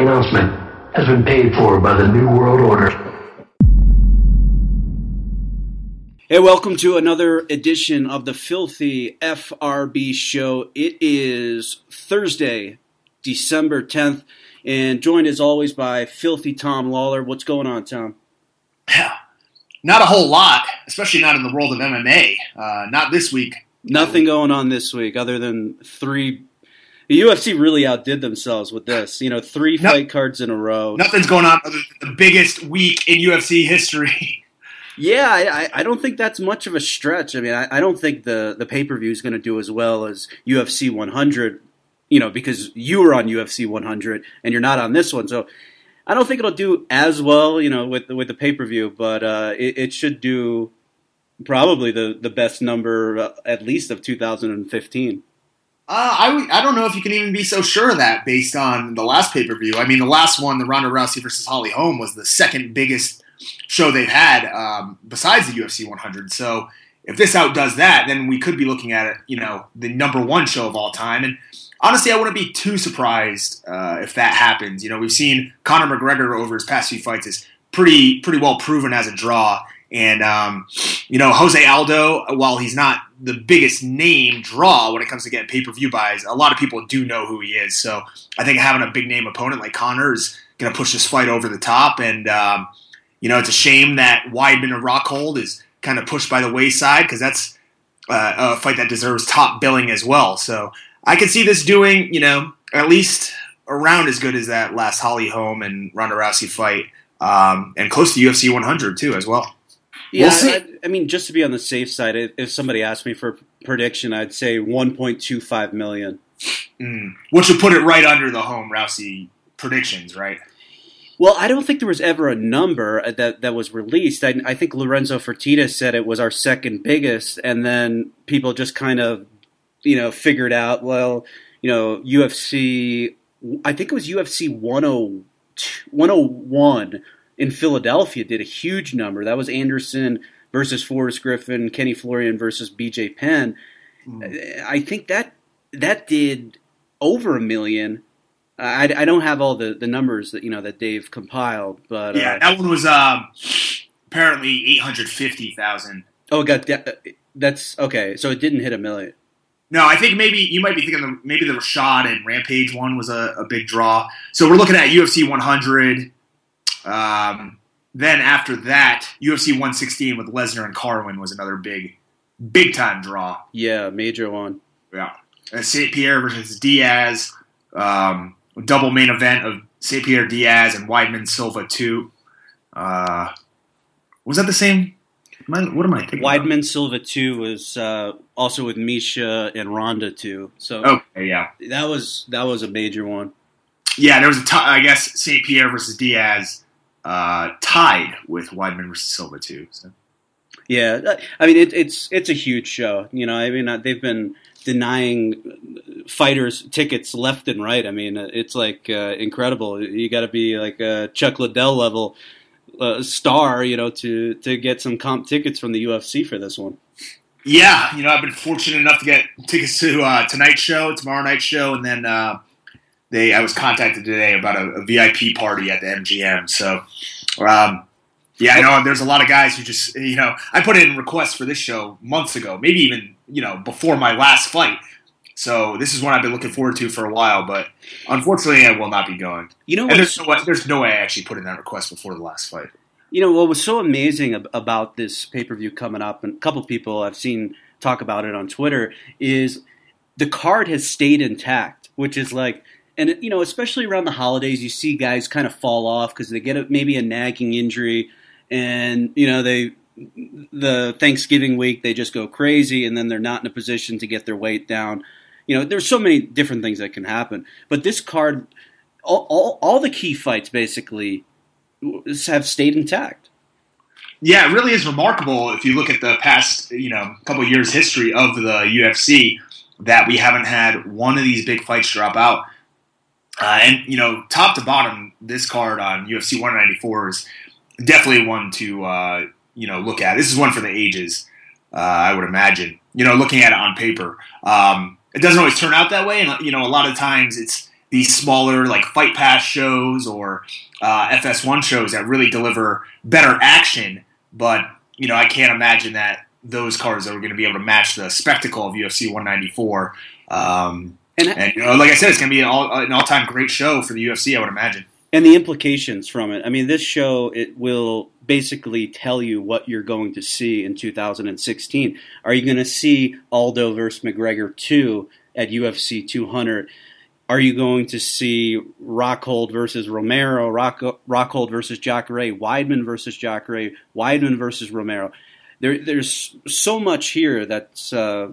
announcement has been paid for by the New World Order. Hey, welcome to another edition of the Filthy FRB Show. It is Thursday, December 10th, and joined as always by Filthy Tom Lawler. What's going on, Tom? Not a whole lot, especially not in the world of MMA. Not this week. Nothing going on this week other than three. The UFC really outdid themselves with this. Three fight cards in a row. Nothing's going on other than the biggest week in UFC history. Yeah, I don't think that's much of a stretch. I mean, I don't think the pay-per-view is going to do as well as UFC 100, because you were on UFC 100 and you're not on this one. So I don't think it'll do as well, with the pay-per-view, but it should do probably the best number, at least of 2015. I don't know if you can even be so sure of that based on the last pay-per-view. I mean, the last one, the Ronda Rousey versus Holly Holm, was the second biggest show they've had besides the UFC 100. So if this outdoes that, then we could be looking at it, the number one show of all time. And honestly, I wouldn't be too surprised if that happens. We've seen Conor McGregor over his past few fights is pretty well proven as a draw. And, Jose Aldo, while he's not the biggest name draw when it comes to getting pay-per-view buys, a lot of people do know who he is. So I think having a big-name opponent like Conor is going to push this fight over the top. And, it's a shame that Weidman and Rockhold is kind of pushed by the wayside because that's a fight that deserves top billing as well. So I could see this doing, at least around as good as that last Holly Holm and Ronda Rousey fight, and close to UFC 100 too as well. Yeah, I mean, just to be on the safe side, if somebody asked me for a prediction, I'd say 1.25 million. Which would put it right under the Holm Rousey predictions, right? Well, I don't think there was ever a number that was released. I think Lorenzo Fertitta said it was our second biggest, and then people just kind of, figured out, UFC, I think it was UFC 101 in Philadelphia did a huge number. That was Anderson versus Forrest Griffin, Kenny Florian versus BJ Penn. I think that did over 1 million. I don't have all the numbers that Dave compiled, but yeah, that one was apparently 850,000. Oh, that's okay. So it didn't hit 1 million. No, I think maybe you might be thinking maybe the Rashad and Rampage one was a big draw. So we're looking at UFC 100. Then after that, UFC 116 with Lesnar and Carwin was another big time draw. Yeah, major one. Yeah, and St. Pierre versus Diaz. Double main event of St. Pierre Diaz and Weidman Silva 2. Was that the same? What am I thinking? Weidman about? Silva 2 was also with Misha and Ronda 2. So okay, yeah, that was a major one. Yeah, there was I guess St. Pierre versus Diaz tied with Weidman versus Silva 2. So. Yeah, I mean it's a huge show. They've been denying fighters tickets left and right. I mean, it's like incredible. You got to be like a Chuck Liddell level star, to get some comp tickets from the UFC for this one. Yeah, I've been fortunate enough to get tickets to tonight's show, tomorrow night's show, and then I was contacted today about a VIP party at the MGM. So, yeah, I know there's a lot of guys who just, I put in requests for this show months ago, maybe even, before my last fight. So this is one I've been looking forward to for a while, but unfortunately I will not be going. There's no way I actually put in that request before the last fight. What was so amazing about this pay-per-view coming up, and a couple people I've seen talk about it on Twitter, is the card has stayed intact, which is like, and especially around the holidays, you see guys kind of fall off because they get maybe a nagging injury, and the Thanksgiving week they just go crazy, and then they're not in a position to get their weight down. There's so many different things that can happen, but this card, all the key fights basically have stayed intact. Yeah, it really is remarkable if you look at the past, couple of years history of the UFC that we haven't had one of these big fights drop out. And top to bottom, this card on UFC 194 is definitely one to look at. This is one for the ages, I would imagine. Looking at it on paper, it doesn't always turn out that way, and a lot of times it's these smaller like Fight Pass shows or FS1 shows that really deliver better action. But I can't imagine that those cards are going to be able to match the spectacle of UFC 194. And like I said, it's going to be an all-time great show for the UFC, I would imagine. And the implications from it. I mean, this show, it will basically tell you what you're going to see in 2016. Are you going to see Aldo versus McGregor 2 at UFC 200? Are you going to see Rockhold versus Romero, Rockhold versus Jacare, Weidman versus Jacare, Weidman versus Romero? There's so much here that's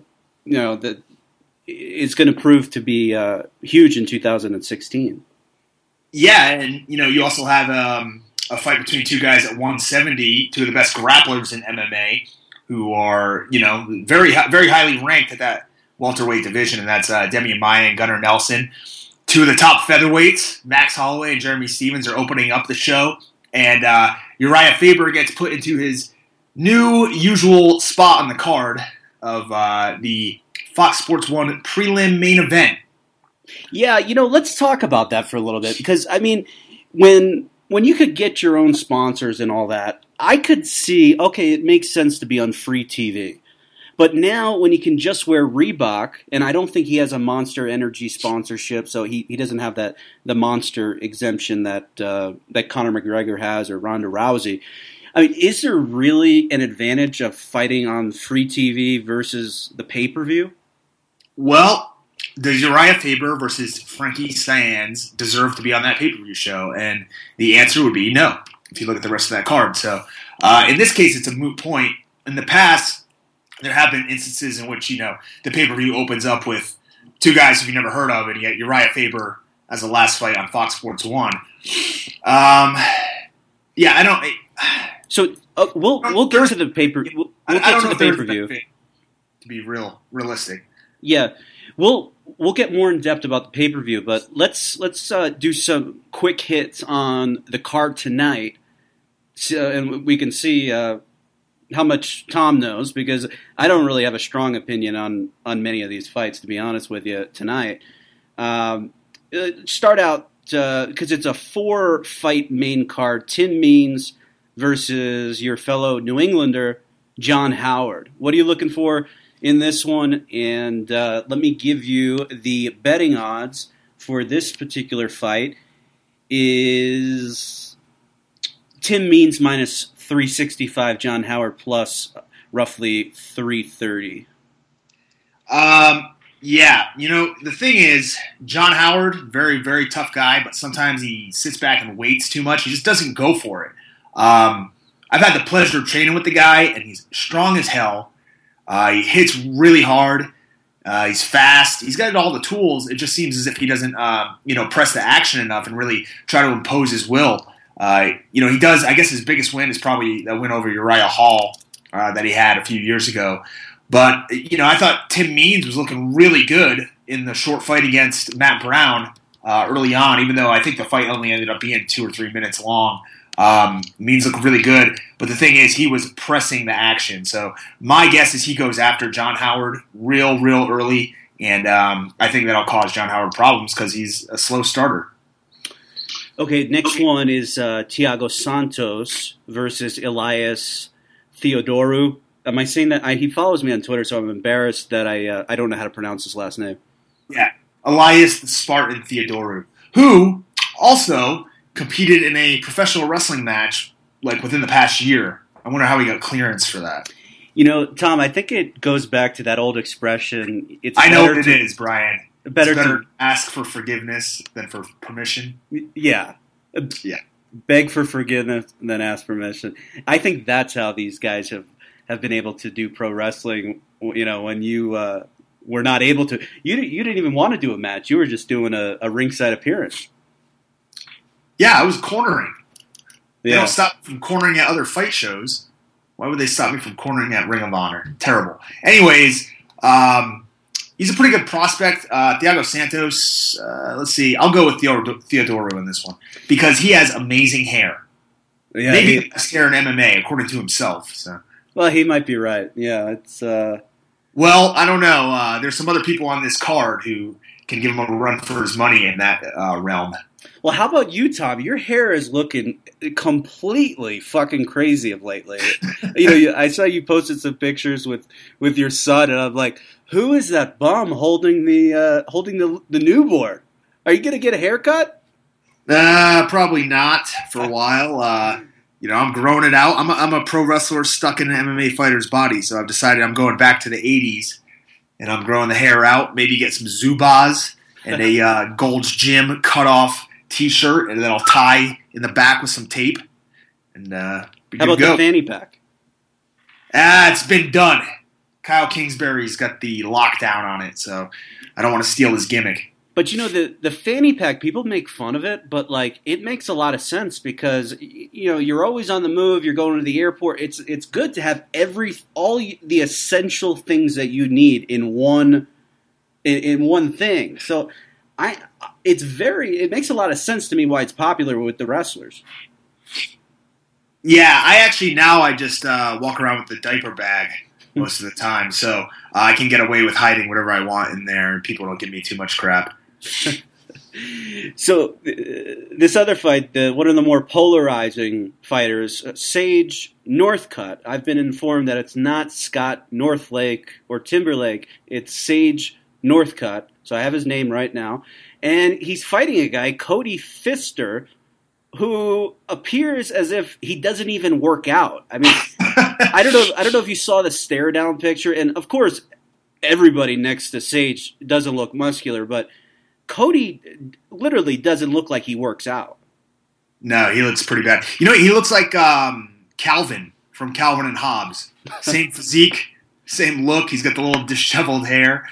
that is going to prove to be huge in 2016. Yeah, and you also have a fight between two guys at 170, two of the best grapplers in MMA, who are very very highly ranked at that welterweight division, and that's Demian Maia and Gunnar Nelson. Two of the top featherweights, Max Holloway and Jeremy Stevens, are opening up the show, and Uriah Faber gets put into his new usual spot on the card of the Fox Sports 1 prelim main event. Yeah, let's talk about that for a little bit, because, I mean, when you could get your own sponsors and all that, I could see, okay, it makes sense to be on free TV. But now when he can just wear Reebok, and I don't think he has a Monster Energy sponsorship, so he doesn't have the Monster exemption that Conor McGregor has or Ronda Rousey. I mean, is there really an advantage of fighting on free TV versus the pay-per-view? Well, does Uriah Faber versus Frankie Saenz deserve to be on that pay-per-view show? And the answer would be no, if you look at the rest of that card. So in this case, it's a moot point. In the past, there have been instances in which, the pay-per-view opens up with two guys who you've never heard of, and yet Uriah Faber as the last fight on Fox Sports 1. Yeah, I don't... So we'll get to the pay-per-view. We'll get to the pay-per-view. To be realistic. Yeah, we'll get more in depth about the pay-per-view, but let's do some quick hits on the card tonight, and we can see how much Tom knows, because I don't really have a strong opinion on many of these fights, to be honest with you, tonight. Start out, because it's a 4-fight main card, Tim Means versus your fellow New Englander, John Howard. What are you looking for in this one? And let me give you the betting odds for this particular fight. Is Tim Means minus 365, John Howard plus roughly 330. Yeah, the thing is, John Howard, very, very tough guy, but sometimes he sits back and waits too much. He just doesn't go for it. I've had the pleasure of training with the guy, and he's strong as hell. He hits really hard. He's fast. He's got all the tools. It just seems as if he doesn't, press the action enough and really try to impose his will. He does. I guess his biggest win is probably that win over Uriah Hall that he had a few years ago. But, I thought Tim Means was looking really good in the short fight against Matt Brown early on, even though I think the fight only ended up being 2 or 3 minutes long. Means looked really good, but the thing is, he was pressing the action. So my guess is he goes after John Howard real early, and I think that'll cause John Howard problems because he's a slow starter. Okay, next one is Thiago Santos versus Elias Theodorou. Am I saying that? He follows me on Twitter, so I'm embarrassed that I don't know how to pronounce his last name. Yeah, Elias the Spartan Theodorou, who also competed in a professional wrestling match like within the past year. I wonder how he got clearance for that. Tom, I think it goes back to that old expression. I know what it is, Brian. Better to ask for forgiveness than for permission. Yeah. Yeah. Beg for forgiveness than ask permission. I think that's how these guys have been able to do pro wrestling. When you were not able to. You didn't even want to do a match. You were just doing a ringside appearance. Yeah, I was cornering. They Yeah. don't stop me from cornering at other fight shows. Why would they stop me from cornering at Ring of Honor? Terrible. Anyways, he's a pretty good prospect. Thiago Santos, let's see. I'll go with Theodorou in this one because he has amazing hair. Yeah, Maybe the best hair in MMA, according to himself. So. Well, he might be right. Yeah, it's. Well, I don't know. There's some other people on this card who can give him a run for his money in that realm. Well, how about you, Tom? Your hair is looking completely fucking crazy of lately. I saw you posted some pictures with your son, and I'm like, who is that bum holding the newborn? Are you gonna get a haircut? Probably not for a while. I'm growing it out. I'm a pro wrestler stuck in an MMA fighter's body, so I've decided I'm going back to the 80s, and I'm growing the hair out. Maybe get some Zubaz and a Gold's Gym cut-off T-shirt, and then I'll tie in the back with some tape. And how about the fanny pack? It's been done. Kyle Kingsbury's got the lockdown on it, so I don't want to steal his gimmick. But the fanny pack, people make fun of it, but like it makes a lot of sense because you're always on the move. You're going to the airport. It's good to have all the essential things that you need in one thing. So it makes a lot of sense to me why it's popular with the wrestlers. Yeah, I just walk around with the diaper bag most of the time, so I can get away with hiding whatever I want in there, and people don't give me too much crap. So this other fight, one of the more polarizing fighters, Sage Northcutt. I've been informed that it's not Scott Northlake or Timberlake. It's Sage Northcutt. So I have his name right now. And he's fighting a guy, Cody Pfister, who appears as if he doesn't even work out. I mean, I don't know if you saw the stare down picture. And of course, everybody next to Sage doesn't look muscular, but Cody literally doesn't look like he works out. No, he looks pretty bad. He looks like Calvin from Calvin and Hobbes. Same physique, same look. He's got the little disheveled hair.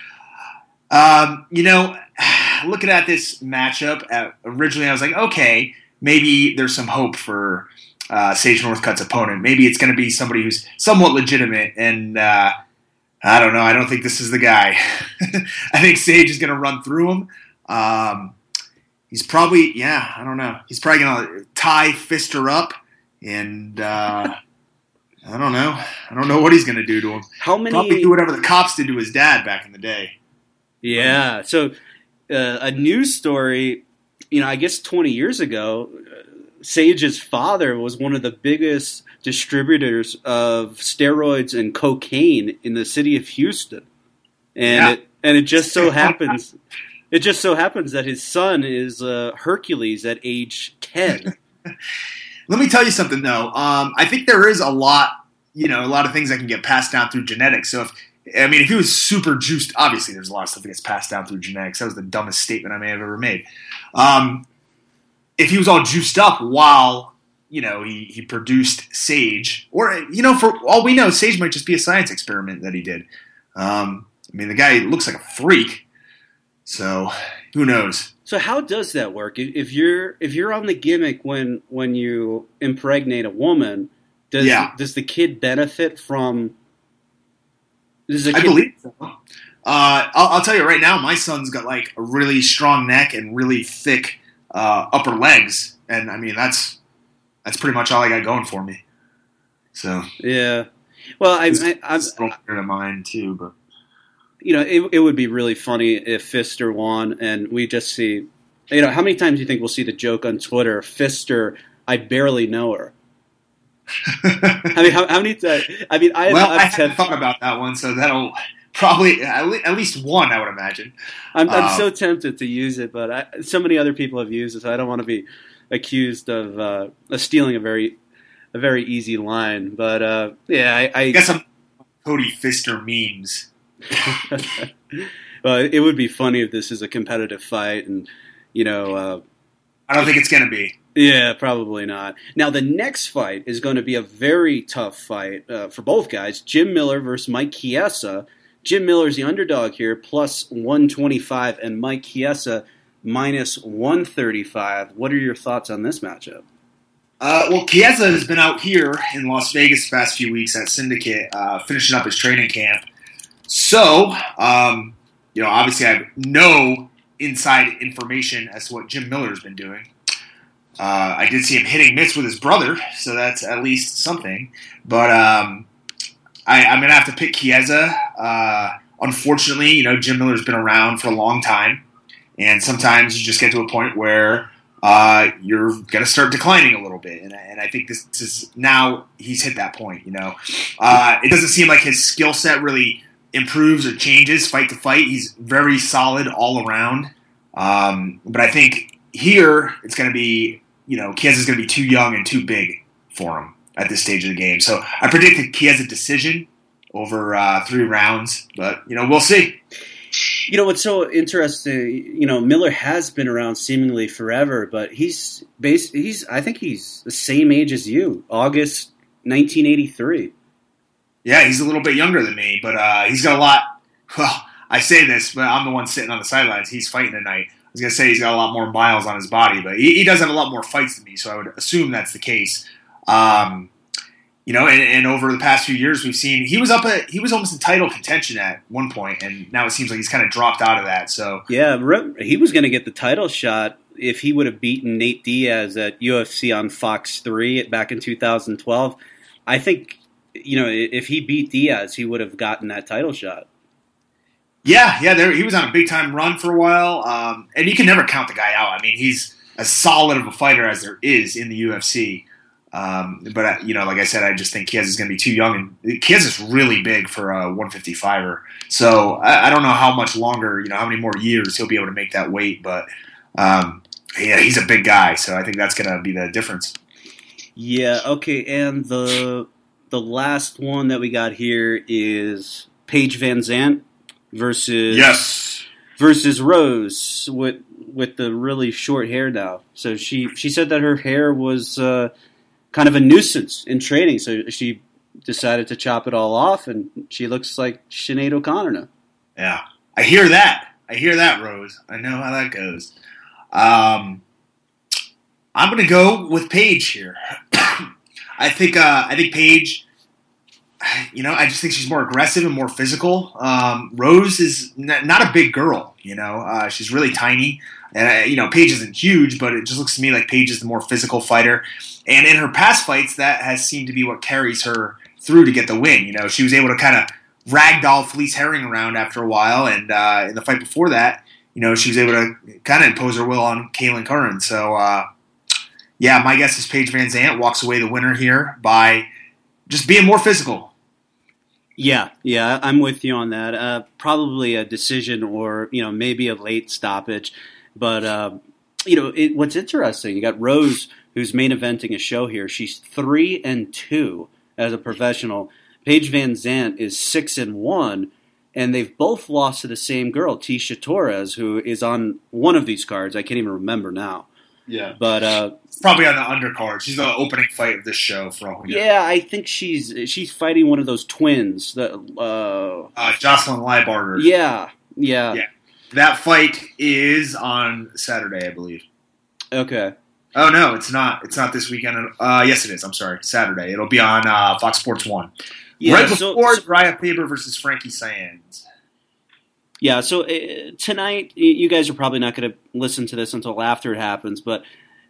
Looking at this matchup, originally I was like, okay, maybe there's some hope for Sage Northcutt's opponent. Maybe it's going to be somebody who's somewhat legitimate, and I don't know. I don't think this is the guy. I think Sage is going to run through him. He's probably, I don't know. He's probably going to tie Pfister up, and I don't know. I don't know what he's going to do to him. Probably do whatever the cops did to his dad back in the day. Yeah. So a news story, I guess 20 years ago, Sage's father was one of the biggest distributors of steroids and cocaine in the city of Houston, and it just so happens. It just so happens that his son is Hercules at age 10. Let me tell you something, though. I think there is a lot of things that can get passed down through genetics. So if he was super juiced, obviously there's a lot of stuff that gets passed down through genetics. That was the dumbest statement I may have ever made. If he was all juiced up while, he produced Sage, or, for all we know, Sage might just be a science experiment that he did. The guy looks like a freak. So who knows? So how does that work? If you're on the gimmick when you impregnate a woman, does the kid benefit from? I believe so. I'll tell you right now, my son's got like a really strong neck and really thick upper legs, and that's pretty much all I got going for me. So yeah, well, I'm to mine too, but. It would be really funny if Pfister won, and we just see, how many times do you think we'll see the joke on Twitter, Pfister, I barely know her? How many times? I haven't thought about that one, so that'll probably, at least one, I would imagine. I'm so tempted to use it, but so many other people have used it, so I don't want to be accused of stealing a very easy line. But, I guess I'm Cody Pfister memes. Well, it would be funny if this is a competitive fight, and I don't think it's going to be. Yeah, probably not. Now, the next fight is going to be a very tough fight for both guys. Jim Miller versus Mike Chiesa. Jim Miller's the underdog here, plus 125, and Mike Chiesa minus 135. What are your thoughts on this matchup? Well, Chiesa has been out here in Las Vegas the past few weeks at Syndicate, finishing up his training camp. So, obviously I have no inside information as to what Jim Miller's been doing. I did see him hitting mitts with his brother, so that's at least something. But I'm going to have to pick Chiesa. Unfortunately, Jim Miller's been around for a long time. And sometimes you just get to a point where you're going to start declining a little bit. And I think this is now he's hit that point, you know. It doesn't seem like his skill set really improves or changes fight to fight. He's very solid all around. But I think here it's going to be, you know, Chiesa is going to be too young and too big for him at this stage of the game. So I predict that Chiesa decision over 3 rounds. But, you know, we'll see. You know, what's so interesting, you know, Miller has been around seemingly forever, but I think he's the same age as you, August 1983. Yeah, he's a little bit younger than me, but he's got a lot. Well, I say this, but I'm the one sitting on the sidelines. He's fighting tonight. I was going to say he's got a lot more miles on his body, but he does have a lot more fights than me, so I would assume that's the case. You know, and over the past few years, we've seen he was almost in title contention at one point, and now it seems like he's kind of dropped out of that. So yeah, he was going to get the title shot if he would have beaten Nate Diaz at UFC on Fox 3 back in 2012. I think, you know, if he beat Diaz, he would have gotten that title shot. Yeah, he was on a big time run for a while, and you can never count the guy out. I mean, he's as solid of a fighter as there is in the UFC. But you know, like I said, I just think Chiesa is going to be too young, and Chiesa is really big for a 155er. So I don't know how much longer, you know, how many more years he'll be able to make that weight. But yeah, he's a big guy, so I think that's going to be the difference. Yeah. Okay. And the last one that we got here is Paige VanZant versus Rose with the really short hair now. So she said that her hair was kind of a nuisance in training, so she decided to chop it all off, and she looks like Sinead O'Connor now. Yeah, I hear that, Rose. I know how that goes. I'm going to go with Paige here. I think Paige, you know, I just think she's more aggressive and more physical. Rose is not a big girl, you know. She's really tiny. And, you know, Paige isn't huge, but it just looks to me like Paige is the more physical fighter. And in her past fights, that has seemed to be what carries her through to get the win. You know, she was able to kind of ragdoll Felice Herring around after a while. And in the fight before that, you know, she was able to kind of impose her will on Kailin Curran. So, yeah, my guess is Paige VanZant walks away the winner here by just being more physical. Yeah, I'm with you on that. Probably a decision or, you know, maybe a late stoppage. But, you know, what's interesting, you got Rose, who's main eventing a show here. She's 3-2 as a professional. Paige VanZant is 6-1, and they've both lost to the same girl, Tecia Torres, who is on one of these cards. I can't even remember now. Yeah. But it's probably on the undercard. She's the opening fight of this show for all we know. Yeah, I think she's fighting one of those twins. Jocelyn Lybarger. Yeah. That fight is on Saturday, I believe. Okay. Oh, no, it's not. It's not this weekend. Yes, it is. I'm sorry. Saturday. It'll be on Fox Sports 1. Yeah, right before Uriah Faber versus Frankie Saenz. Yeah, so tonight, you guys are probably not going to listen to this until after it happens, but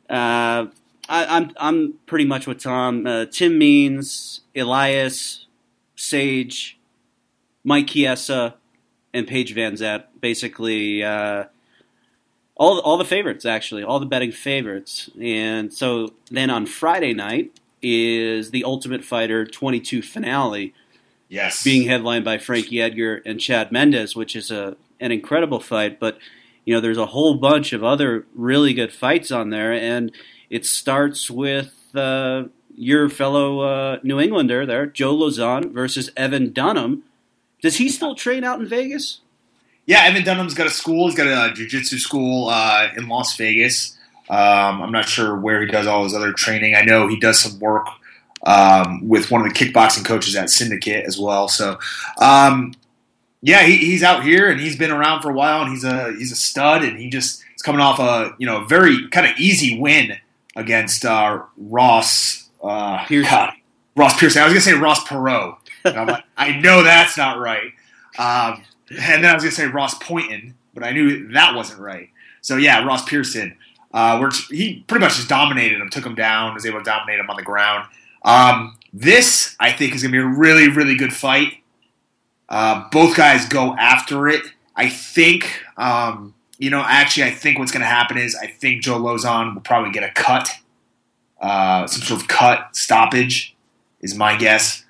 I'm pretty much with Tom. Tim Means, Elias, Sage, Mike Chiesa, and Paige VanZant, basically all the favorites, actually, all the betting favorites. And so then on Friday night is the Ultimate Fighter 22 finale. Yes. Being headlined by Frankie Edgar and Chad Mendes, which is an incredible fight. But, you know, there's a whole bunch of other really good fights on there. And it starts with your fellow New Englander there, Joe Lauzon versus Evan Dunham. Does he still train out in Vegas? Yeah, Evan Dunham's got a school. He's got a jiu-jitsu school in Las Vegas. I'm not sure where he does all his other training. I know he does some work with one of the kickboxing coaches at Syndicate as well. So, yeah, he's out here and he's been around for a while, and he's a stud, and he's coming off a very kind of easy win against Ross Pearson. Ross Pearson. I was gonna say Ross Perot. I'm like, I know that's not right. And then I was gonna say Ross Poynton, but I knew that wasn't right. So yeah, Ross Pearson. He pretty much just dominated him, took him down, was able to dominate him on the ground. This, I think, is going to be a really, really good fight. Both guys go after it. I think Actually, I think what's going to happen is I think Joe Lauzon will probably get a cut, some sort of cut stoppage, is my guess.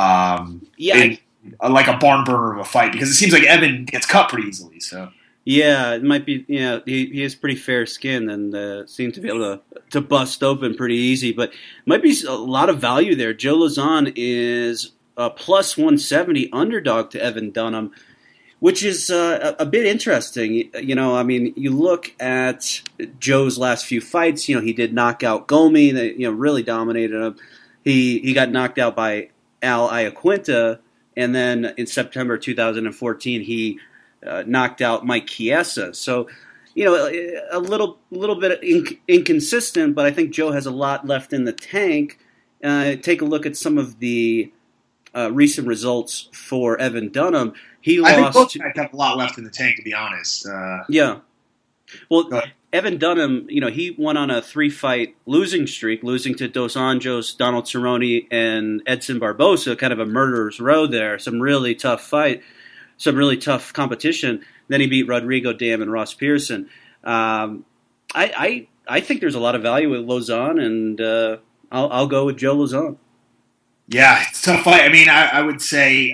Like a barn burner of a fight, because it seems like Evan gets cut pretty easily. So yeah, it might be. He has pretty fair skin and seems to be able to bust open pretty easy. But it might be a lot of value there. Joe Lauzon is a plus 170 underdog to Evan Dunham, which is a bit interesting. You look at Joe's last few fights. He did knock out Gomi. That really dominated him. He got knocked out by Al Iaquinta. And then in September 2014, he knocked out Mike Chiesa. So, a little bit inconsistent, but I think Joe has a lot left in the tank. Take a look at some of the recent results for Evan Dunham. I think both guys have a lot left in the tank, to be honest. Yeah. Well, Evan Dunham, he went on a 3-fight losing streak, losing to Dos Anjos, Donald Cerrone, and Edson Barboza, kind of a murderer's row there. Some really tough fight, some really tough competition. Then he beat Rodrigo Dam and Ross Pearson. I think there's a lot of value with Lauzon, and I'll go with Joe Lauzon. Yeah, it's a tough fight. I mean, I would say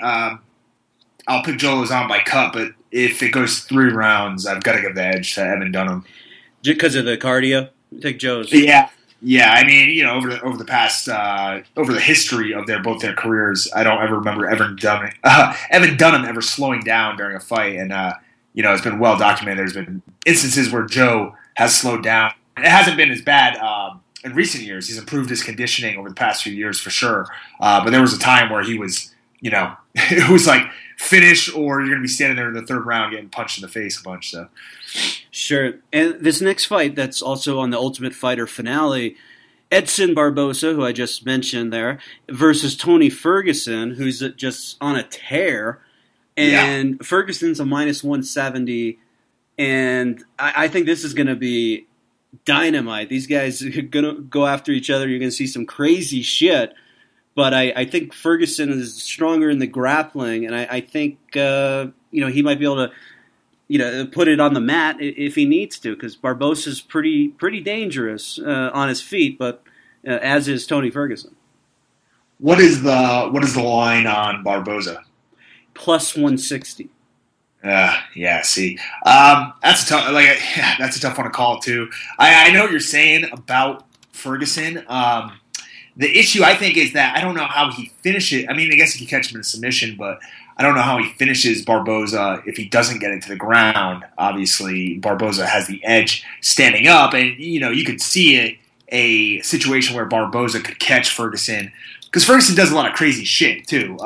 I'll pick Joe Lauzon by cut, but if it goes 3 rounds, I've got to give the edge to Evan Dunham. Because of the cardio? Take Joe's. Yeah. I mean, over the past over the history of both their careers, I don't ever remember Evan Dunham ever slowing down during a fight, and it's been well documented. There's been instances where Joe has slowed down. It hasn't been as bad in recent years. He's improved his conditioning over the past few years for sure. But there was a time where he was, it was like finish or you're going to be standing there in the 3rd round getting punched in the face a bunch. So. Sure. And this next fight that's also on the Ultimate Fighter finale, Edson Barboza, who I just mentioned there, versus Tony Ferguson, who's just on a tear. And Ferguson's a minus 170. And I think this is going to be dynamite. These guys are going to go after each other. You're going to see some crazy shit. But I think Ferguson is stronger in the grappling. And I think, he might be able to put it on the mat if he needs to, because Barboza's pretty dangerous on his feet, but as is Tony Ferguson. What is the line on Barboza? Plus 160. Yeah. See, that's a tough one to call too. I know what you're saying about Ferguson. The issue I think is that I don't know how he finishes. I mean, I guess he can catch him in a submission, but I don't know how he finishes Barboza if he doesn't get it to the ground. Obviously, Barboza has the edge standing up, and you could see a situation where Barboza could catch Ferguson, because Ferguson does a lot of crazy shit too,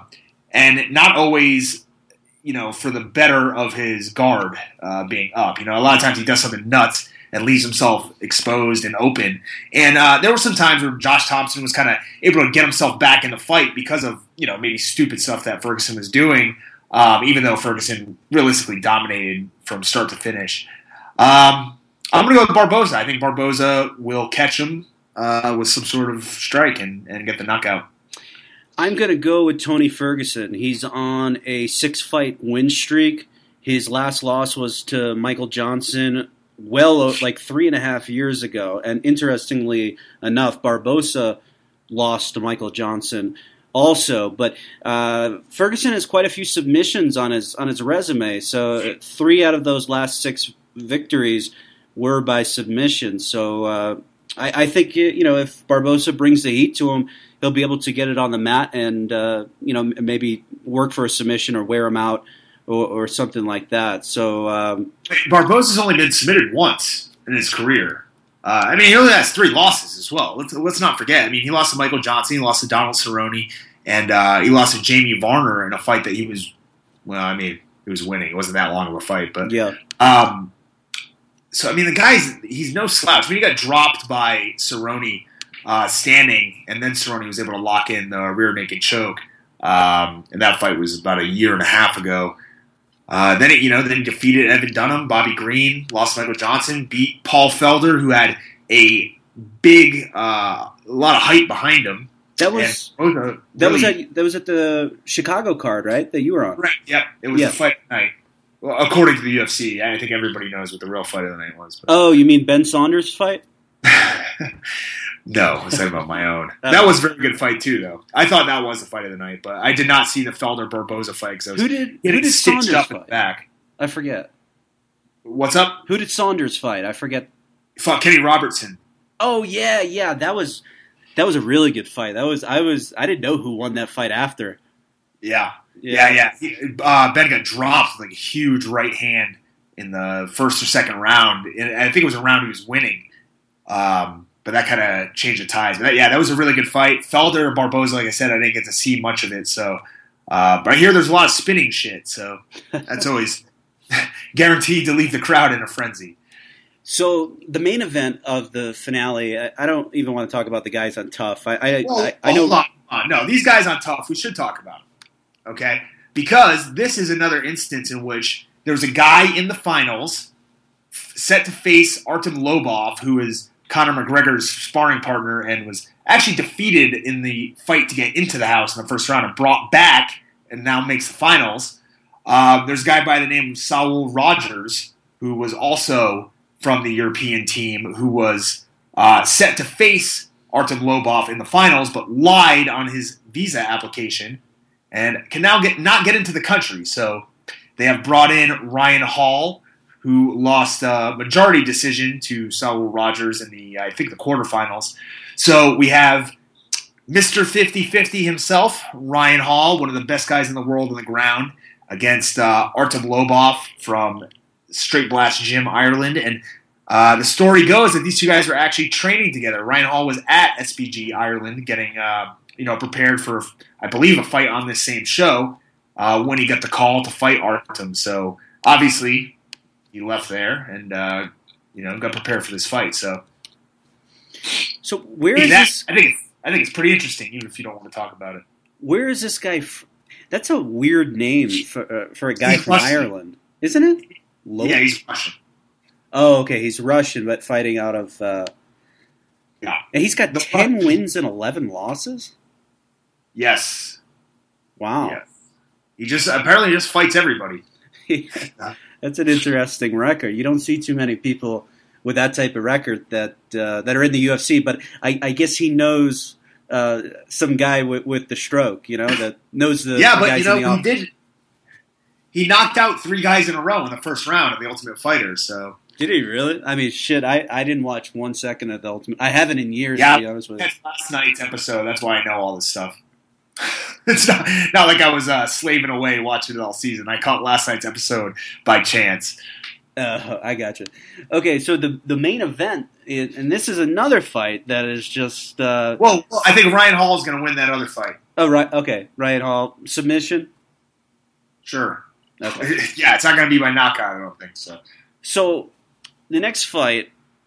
and not always for the better of his guard being up. A lot of times he does something nuts and leaves himself exposed and open. And there were some times where Josh Thompson was kind of able to get himself back in the fight because of, maybe stupid stuff that Ferguson was doing, even though Ferguson realistically dominated from start to finish. I'm going to go with Barboza. I think Barboza will catch him with some sort of strike and get the knockout. I'm going to go with Tony Ferguson. He's on a 6-fight win streak. His last loss was to Michael Johnson like 3.5 years ago. And interestingly enough, Barboza lost to Michael Johnson also. But Ferguson has quite a few submissions on his resume. So 3 out of those last 6 victories were by submission. So I think, if Barboza brings the heat to him, he'll be able to get it on the mat and, maybe work for a submission or wear him out or something like that. So Barboza's only been submitted once in his career. He only has 3 losses as well. Let's not forget. He lost to Michael Johnson, he lost to Donald Cerrone, and he lost to Jamie Varner in a fight that he was, he was winning. It wasn't that long of a fight, but yeah. So the he's no slouch. He got dropped by Cerrone standing, and then Cerrone was able to lock in the rear naked choke. And that fight was about 1.5 years ago. Then he defeated Evan Dunham, Bobby Green, lost to Michael Johnson, beat Paul Felder, who had a big, a lot of height behind him. That was at the Chicago card, right? That you were on. Right. Yep. It was a fight night. Well, according to the UFC, I think everybody knows what the real fight of the night was. But. Oh, you mean Ben Saunders' fight? No, I was talking about my own. That was a very good fight too, though. I thought that was the fight of the night, but I did not see the Felder-Barboza fight because I was who did Saunders up fight? in the back. I forget. What's up? Who did Saunders fight? I forget. Fought Kenny Robertson. Oh yeah, that was a really good fight. I didn't know who won that fight after. Yeah. Ben got dropped with like a huge right hand in the first or second round, and I think it was a round he was winning. But that kind of changed the tides. But that was a really good fight. Felder, Barboza, like I said, I didn't get to see much of it. So, but I hear there's a lot of spinning shit. So that's always guaranteed to leave the crowd in a frenzy. So the main event of the finale, I don't even want to talk about the guys on Tough. I know. Hold on. No, these guys on Tough, we should talk about them, okay? Because this is another instance in which there was a guy in the finals set to face Artem Lobov, who is Conor McGregor's sparring partner and was actually defeated in the fight to get into the house in the first round and brought back and now makes the finals. There's a guy by the name of Saul Rogers, who was also from the European team, who was set to face Artem Lobov in the finals, but lied on his visa application and can now not get into the country. So they have brought in Ryan Hall, who lost a majority decision to Saul Rogers in the quarterfinals. So we have Mr. 50-50 himself, Ryan Hall, one of the best guys in the world on the ground, against Artem Lobov from Straight Blast Gym, Ireland. And the story goes that these two guys were actually training together. Ryan Hall was at SBG Ireland getting prepared for, I believe, a fight on this same show when he got the call to fight Artem. So obviously he left there and got prepared for this fight. So where is this? I think it's pretty interesting, even if you don't want to talk about it. Where is this guy? That's a weird name for a guy from Ireland, isn't it? Yeah, he's Russian. Oh, okay, he's Russian, but fighting out of. Yeah, and he's got 10 wins and 11 losses. Yes. Wow. Yes. He apparently just fights everybody. That's an interesting record. You don't see too many people with that type of record that are in the UFC. But I guess he knows some guy with the stroke, that knows the guys in the office. He knocked out 3 guys in a row in the first round of the Ultimate Fighter. So did he really? I mean, shit. I didn't watch 1 second of the Ultimate. I haven't in years. Yeah, to be honest with you. That's last night's episode. That's why I know all this stuff. It's not like I was slaving away watching it all season. I caught last night's episode by chance. I gotcha. Okay, so the main event, and this is another fight that is just... Well, I think Ryan Hall is going to win that other fight. Oh, right. Okay, Ryan Hall. Submission? Sure. Okay. Yeah, it's not going to be by knockout, I don't think so. So, the next fight,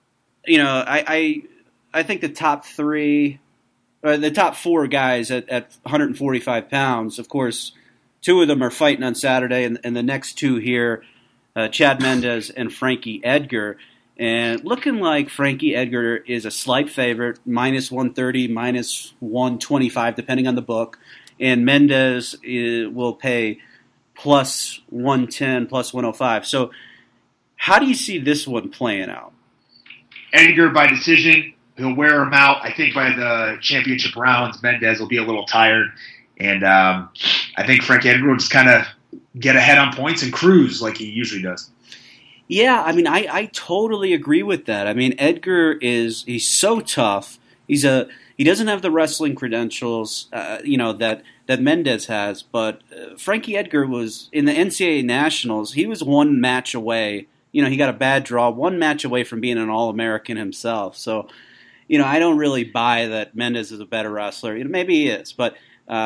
I think the top 3... the top 4 guys at 145 pounds, of course, 2 of them are fighting on Saturday, and the next 2 here, Chad Mendes and Frankie Edgar. And looking like Frankie Edgar is a slight favorite, minus 130, minus 125, depending on the book. And Mendes will pay plus 110, plus 105. So how do you see this one playing out? Edgar by decision. He'll wear him out. I think by the championship rounds, Mendes will be a little tired. And I think Frankie Edgar will just kind of get ahead on points and cruise like he usually does. Yeah, I mean, I totally agree with that. I mean, Edgar he's so tough. He doesn't have the wrestling credentials, that Mendes has. But Frankie Edgar was in the NCAA Nationals. He was 1 match away. He got a bad draw, 1 match away from being an All-American himself. So, I don't really buy that Mendes is a better wrestler. Maybe he is, but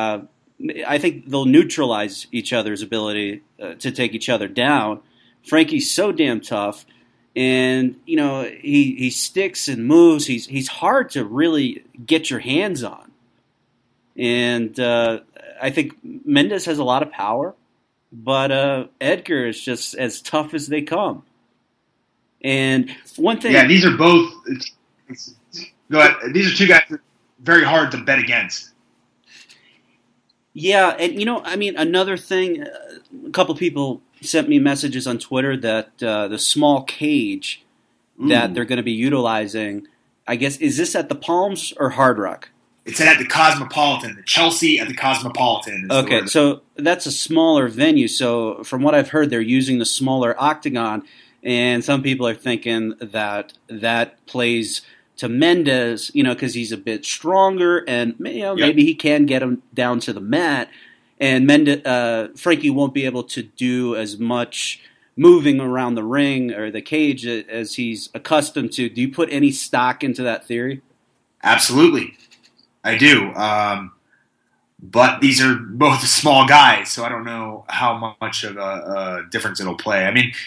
I think they'll neutralize each other's ability to take each other down. Frankie's so damn tough, and he sticks and moves. He's hard to really get your hands on, and I think Mendes has a lot of power, but Edgar is just as tough as they come. And one thing, yeah, these are both. Go ahead. These are 2 guys that are very hard to bet against. Yeah, and another thing, a couple people sent me messages on Twitter that the small cage that they're going to be utilizing, I guess, is this at the Palms or Hard Rock? It's at the Cosmopolitan, the Chelsea at the Cosmopolitan. Okay, so that's a smaller venue. So from what I've heard, they're using the smaller octagon, and some people are thinking that that plays to Mendes, because he's a bit stronger, and maybe he can get him down to the mat, and Frankie won't be able to do as much moving around the ring or the cage as he's accustomed to. Do you put any stock into that theory? Absolutely. I do. But these are both small guys, so I don't know how much of a difference it'll play. I mean,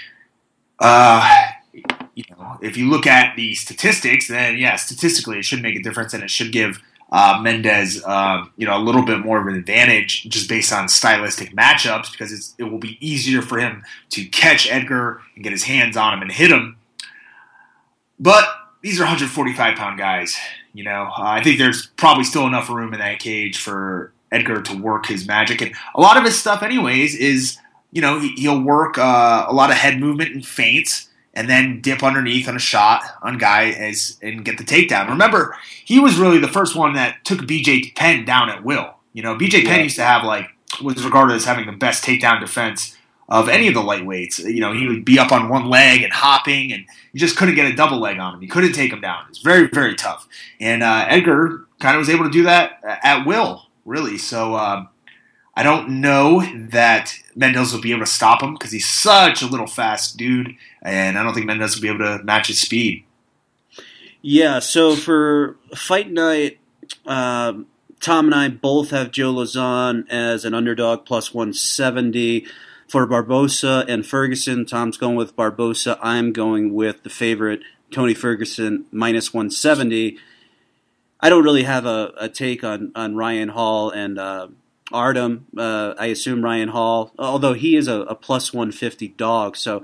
if you look at the statistics, then statistically it should make a difference, and it should give Mendes, a little bit more of an advantage just based on stylistic matchups, because it will be easier for him to catch Edgar and get his hands on him and hit him. But these are 145-pound guys. I think there's probably still enough room in that cage for Edgar to work his magic. And a lot of his stuff anyways is, he'll work a lot of head movement and feints and then dip underneath on a shot on guys and get the takedown. Remember, he was really the first one that took BJ Penn down at will. BJ Penn used to have, was regarded as having the best takedown defense of any of the lightweights. He would be up on one leg and hopping, and you just couldn't get a double leg on him. You couldn't take him down. It's very, very tough. And Edgar kind of was able to do that at will, really. So I don't know that Mendes will be able to stop him because he's such a little fast dude, and I don't think Mendes will be able to match his speed. Yeah, so for fight night, Tom and I both have Joe Lauzon as an underdog plus 170. For Barbosa and Ferguson, Tom's going with Barbosa. I'm going with the favorite, Tony Ferguson, minus 170. I don't really have a take on Ryan Hall and Artem. I assume Ryan Hall, although he is a plus 150 dog. So,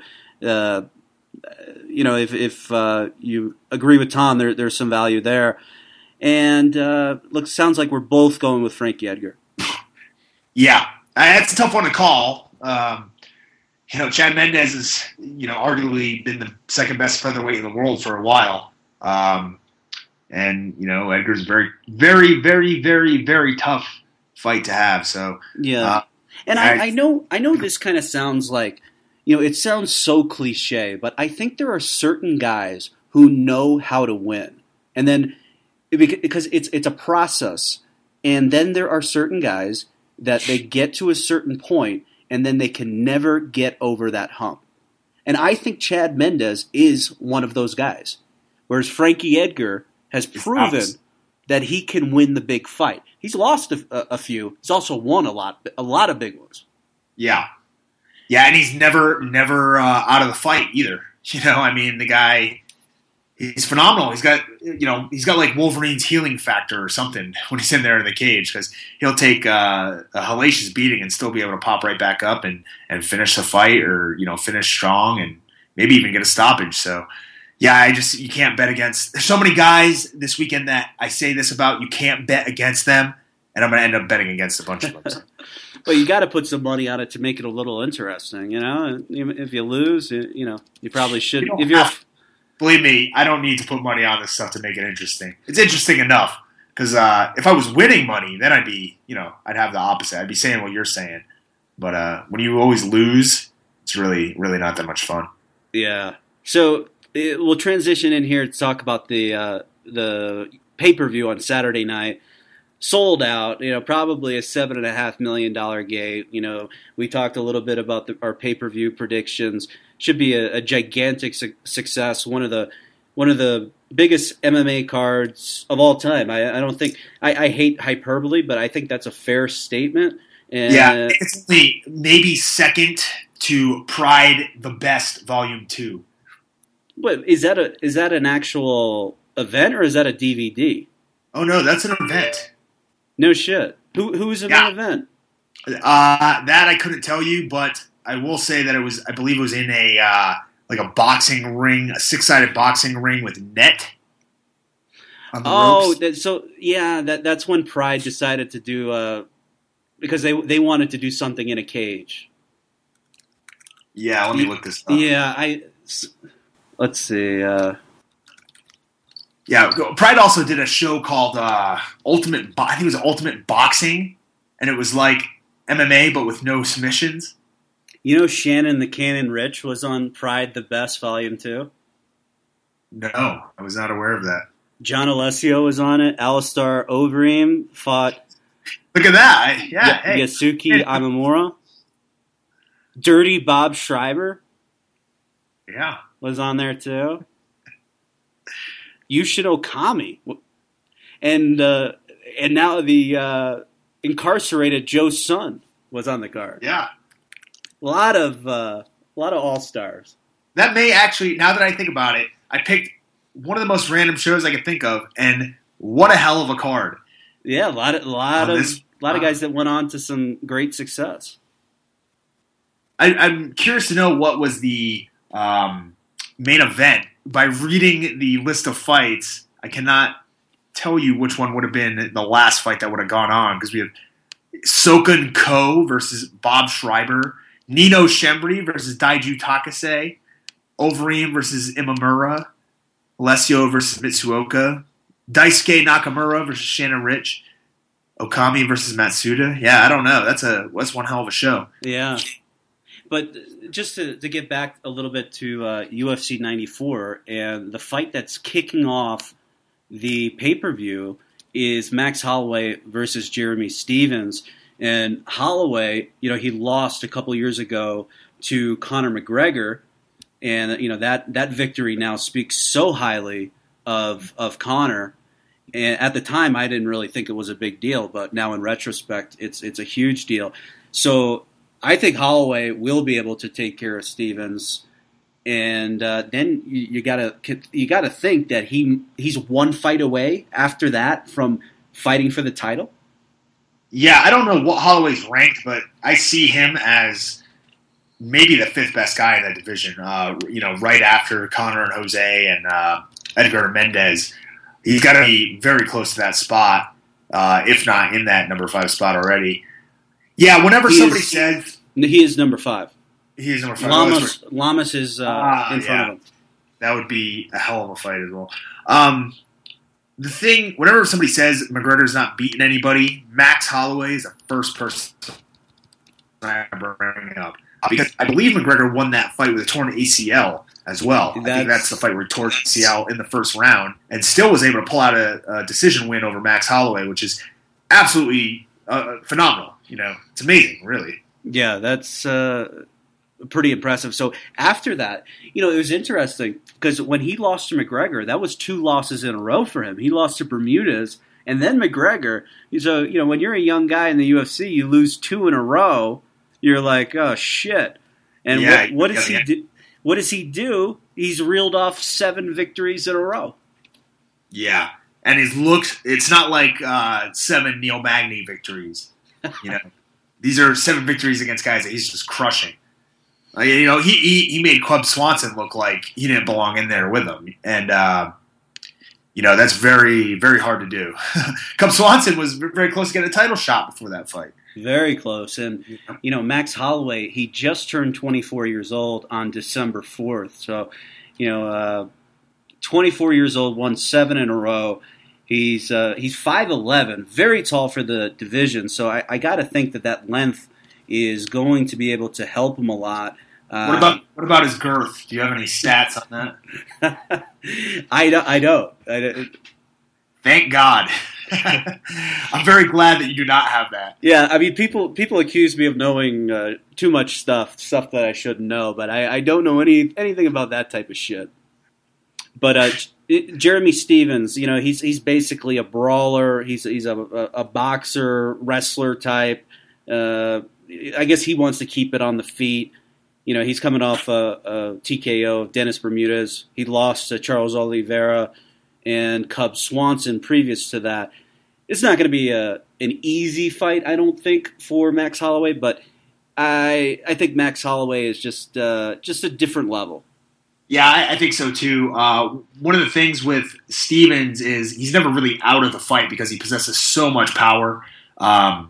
if you agree with Tom, there's some value there. And sounds like we're both going with Frankie Edgar. Yeah, that's a tough one to call. Chad Mendes has, arguably been the second best featherweight in the world for a while. And Edgar's very, very, very, very, very tough fight to have. So yeah, and I know this kind of sounds like, it sounds so cliche, but I think there are certain guys who know how to win, and then because it's a process, and then there are certain guys that they get to a certain point, and then they can never get over that hump. And I think Chad Mendes is one of those guys. Whereas Frankie Edgar has proven that he can win the big fight. He's lost a few. He's also won a lot of big ones. Yeah. Yeah, and he's never out of the fight either. The guy, he's phenomenal. He's got like Wolverine's healing factor or something when he's in there in the cage, because he'll take a hellacious beating and still be able to pop right back up and finish the fight, or finish strong and maybe even get a stoppage. So yeah, you can't bet against. There's so many guys this weekend that I say this about. You can't bet against them, and I'm going to end up betting against a bunch of them. Well, you got to put some money on it to make it a little interesting. If you lose, you probably should. Believe me, I don't need to put money on this stuff to make it interesting. It's interesting enough, because if I was winning money, then I'd be, I'd have the opposite. I'd be saying what you're saying. But when you always lose, it's really, really not that much fun. Yeah. So we'll transition in here to talk about the pay-per-view on Saturday night. Sold out, probably a $7.5 million gate. We talked a little bit about our pay-per-view predictions. Should be a gigantic success. One of the biggest MMA cards of all time. I don't think I hate hyperbole, but I think that's a fair statement. And, yeah, it's maybe second to Pride the Best Volume 2. What is that? Is that an actual event, or is that a DVD? Oh no, that's an event. No shit. Who's in that event? That I couldn't tell you, but I will say that I believe it was in a boxing ring, a 6-sided boxing ring with net. That's when Pride decided to do because they wanted to do something in a cage. Yeah, let me look this up. Yeah, let's see. Yeah, Pride also did a show called I think it was Ultimate Boxing, and it was like MMA but with no submissions. You know, Shannon the Cannon Rich was on Pride the Best Volume 2? No, I was not aware of that. John Alessio was on it. Alistar Overeem fought. Look at that! Hey. Yasuki Imamura. Dirty Bob Schreiber. Yeah, was on there too. Yushin Okami, and now the incarcerated Joe Sun was on the card. Yeah, a lot of all stars. That may actually, now that I think about it, I picked one of the most random shows I could think of, and what a hell of a card! Yeah, a lot of guys that went on to some great success. I'm curious to know what was the main event. By reading the list of fights, I cannot tell you which one would have been the last fight that would have gone on, because we have Soken Ko versus Bob Schreiber, Nino Shembri versus Daiju Takase, Overeem versus Imamura, Alessio versus Mitsuoka, Daisuke Nakamura versus Shannon Rich, Okami versus Matsuda. Yeah, I don't know. That's one hell of a show. Yeah. But just to get back a little bit to UFC 94, and the fight that's kicking off the pay-per-view is Max Holloway versus Jeremy Stephens. And Holloway, he lost a couple years ago to Conor McGregor, and that victory now speaks so highly of Conor. And at the time, I didn't really think it was a big deal, but now in retrospect, it's a huge deal. So I think Holloway will be able to take care of Stephens, and then you gotta think that he's one fight away after that from fighting for the title. Yeah, I don't know what Holloway's ranked, but I see him as maybe the fifth best guy in that division. Right after Conor and Jose and Edgar Mendez, he's got to be very close to that spot, if not in that number 5 spot already. Yeah, whenever somebody says... He is number 5. He is number 5. Lamas is in front of him. That would be a hell of a fight as well. The thing, whenever somebody says McGregor's not beating anybody, Max Holloway is the first person I bring up. Because I believe McGregor won that fight with a torn ACL as well. I think that's the fight where he tore ACL in the first round and still was able to pull out a decision win over Max Holloway, which is absolutely phenomenal. It's amazing, really. Yeah, that's pretty impressive. So after that, it was interesting because when he lost to McGregor, that was 2 losses in a row for him. He lost to Bermudez and then McGregor. So, when you're a young guy in the UFC, you lose 2 in a row. You're like, oh, shit. And what does he do? What does he do? He's reeled off 7 victories in a row. Yeah. And it's not like 7 Neil Magny victories. These are 7 victories against guys that he's just crushing. He made Cub Swanson look like he didn't belong in there with him. And, that's very, very hard to do. Cub Swanson was very close to getting a title shot before that fight. Very close. And, Max Holloway, he just turned 24 years old on December 4th. So, 24 years old, won 7 in a row. He's 5'11", very tall for the division. So I got to think that length is going to be able to help him a lot. What about his girth? Do you have any stats on that? I don't. Thank God. I'm very glad that you do not have that. Yeah, I mean, people accuse me of knowing too much stuff that I shouldn't know, but I don't know anything about that type of shit. But Jeremy Stephens, he's basically a brawler. He's a boxer, wrestler type. I guess he wants to keep it on the feet. He's coming off a TKO of Dennis Bermudez. He lost to Charles Oliveira and Cub Swanson previous to that. It's not going to be an easy fight, I don't think, for Max Holloway, but I think Max Holloway is just a different level. Yeah, I think so too. One of the things with Stephens is he's never really out of the fight because he possesses so much power.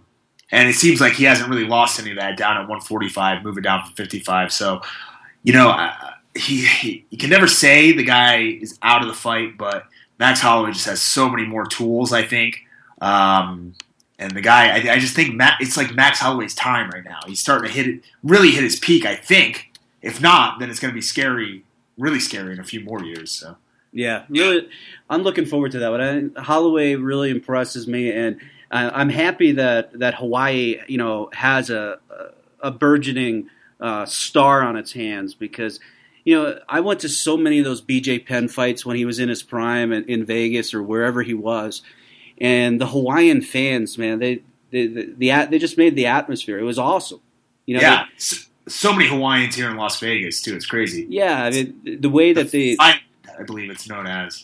And it seems like he hasn't really lost any of that down at 145, moving down from 55. So, you know, you can never say the guy is out of the fight, but Max Holloway just has so many more tools, I think. And the guy, I just think it's like Max Holloway's time right now. He's starting to really hit his peak, I think. If not, then it's going to be scary, really scary in a few more years. So. Yeah, really, I'm looking forward to that. But Holloway really impresses me, and I'm happy that Hawaii, you know, has a burgeoning star on its hands because, you know, I went to so many of those BJ Penn fights when he was in his prime in Vegas or wherever he was, and the Hawaiian fans, man, they just made the atmosphere. It was awesome. You know, yeah, so many Hawaiians here in Las Vegas too. It's crazy. Yeah, I mean the way that I believe it's known as.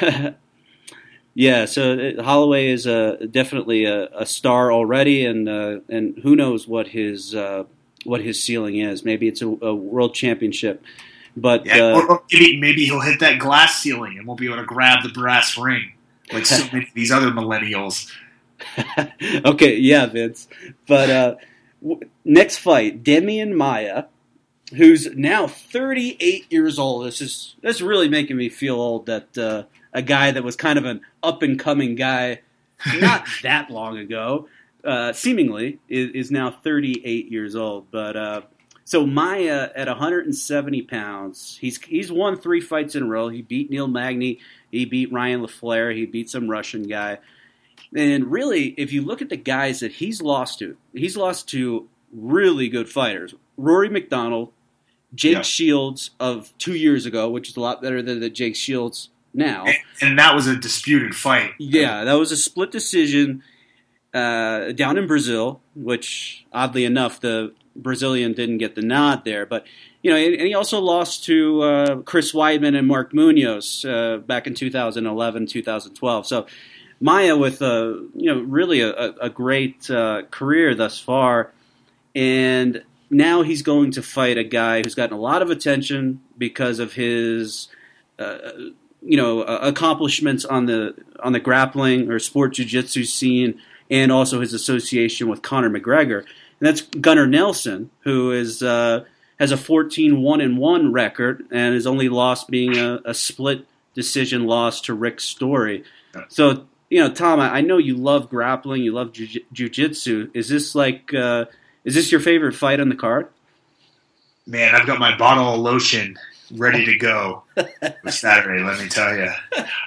Yeah, so Holloway is definitely a star already, and who knows what his ceiling is? Maybe it's a world championship, but or maybe he'll hit that glass ceiling and won't be able to grab the brass ring like so many of these other millennials. Okay, yeah, Vince. But next fight, Demian Maia, who's now 38 years old. This is really making me feel old that a guy that was kind of an up-and-coming guy not that long ago, seemingly, is now 38 years old. But so Maia at 170 pounds, he's won 3 fights in a row. He beat Neil Magny, he beat Ryan LaFleur, he beat some Russian guy. And really, if you look at the guys that he's lost to really good fighters. Rory McDonald, Jake Shields of 2 years ago, which is a lot better than the Jake Shields now. And that was a disputed fight. Yeah, that was a split decision down in Brazil, which, oddly enough, the Brazilian didn't get the nod there. But, you know, and he also lost to Chris Weidman and Mark Munoz back in 2011, 2012. So Maia with, really a great career thus far. And now he's going to fight a guy who's gotten a lot of attention because of his, accomplishments on the grappling or sport jiu-jitsu scene, and also his association with Conor McGregor. And that's Gunnar Nelson, who has a 14-1-1 record and his only loss being a split decision loss to Rick Story. So, you know, Tom, I know you love grappling, you love jiu-jitsu. Is this your favorite fight on the card? Man, I've got my bottle of lotion ready to go for Saturday, let me tell you.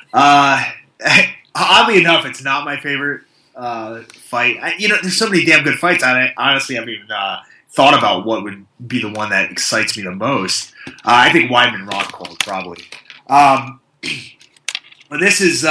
Oddly enough, it's not my favorite fight. There's so many damn good fights. I honestly haven't even thought about what would be the one that excites me the most. I think Weidman Rothwell probably. But this is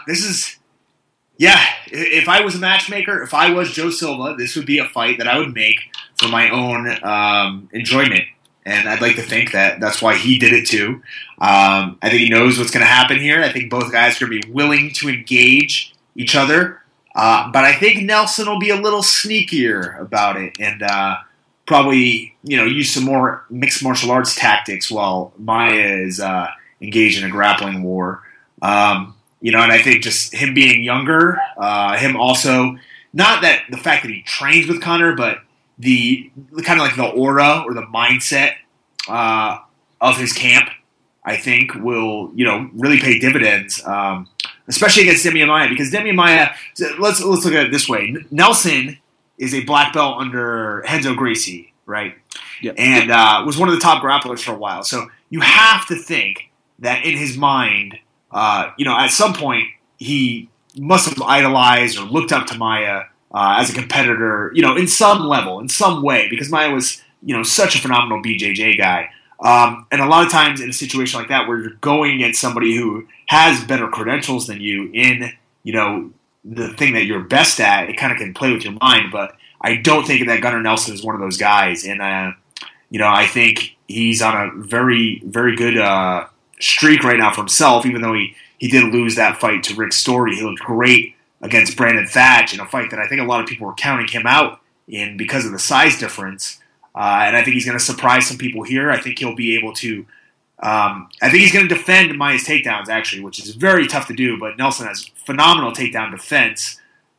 if I was a matchmaker, if I was Joe Silva, this would be a fight that I would make for my own enjoyment. And I'd like to think that that's why he did it too. I think he knows what's going to happen here. I think both guys are going to be willing to engage each other. But I think Nelson will be a little sneakier about it and probably use some more mixed martial arts tactics while Maia is engaged in a grappling war. And I think just him being younger, him also, not that the fact that he trains with Conor, but the kind of like the aura or the mindset of his camp, I think will, really pay dividends, especially against Demian Maia, because Demian Maia, let's look at it this way. Nelson is a black belt under Renzo Gracie, right? Yep. And was one of the top grapplers for a while. So you have to think that in his mind, at some point he must have idolized or looked up to Maia as a competitor, in some level, in some way, because Maia was, such a phenomenal BJJ guy. And a lot of times in a situation like that where you're going against somebody who has better credentials than you in, the thing that you're best at, it kind of can play with your mind. But I don't think that Gunnar Nelson is one of those guys. And, I think he's on a very, very good streak right now for himself, even though he did lose that fight to Rick Story. He looked great against Brandon Thatch in a fight that I think a lot of people were counting him out in because of the size difference. And I think he's going to surprise some people here. I think he'll be able to I think he's going to defend Maia's takedowns, actually, which is very tough to do, but Nelson has phenomenal takedown defense.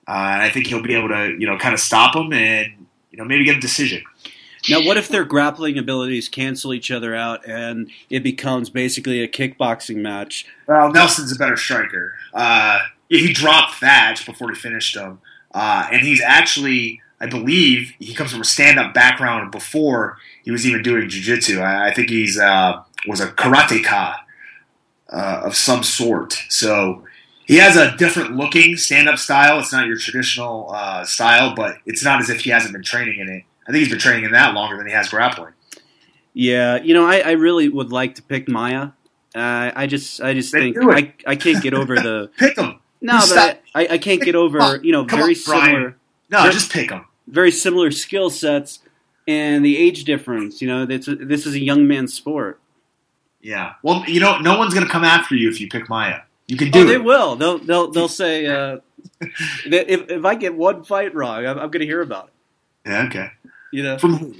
And I think he'll be able to, kind of stop him and, maybe get a decision. Now, what if their grappling abilities cancel each other out and it becomes basically a kickboxing match? Well, Nelson's a better striker. He dropped Thatch before he finished him. And he's actually, I believe, he comes from a stand-up background before he was even doing jiu-jitsu. I think he's was a karateka of some sort. So he has a different looking stand-up style. It's not your traditional style, but it's not as if he hasn't been training in it. I think he's been training in that longer than he has grappling. Yeah, I really would like to pick Maia. I just think I can't get over the pick him. No, but I can't get over very similar. No, just pick him. Very similar skill sets and the age difference. This is a young man's sport. Yeah. Well, no one's going to come after you if you pick Maia. You can do it. They will. They'll say if I get one fight wrong, I'm going to hear about it. Yeah. Okay. From who?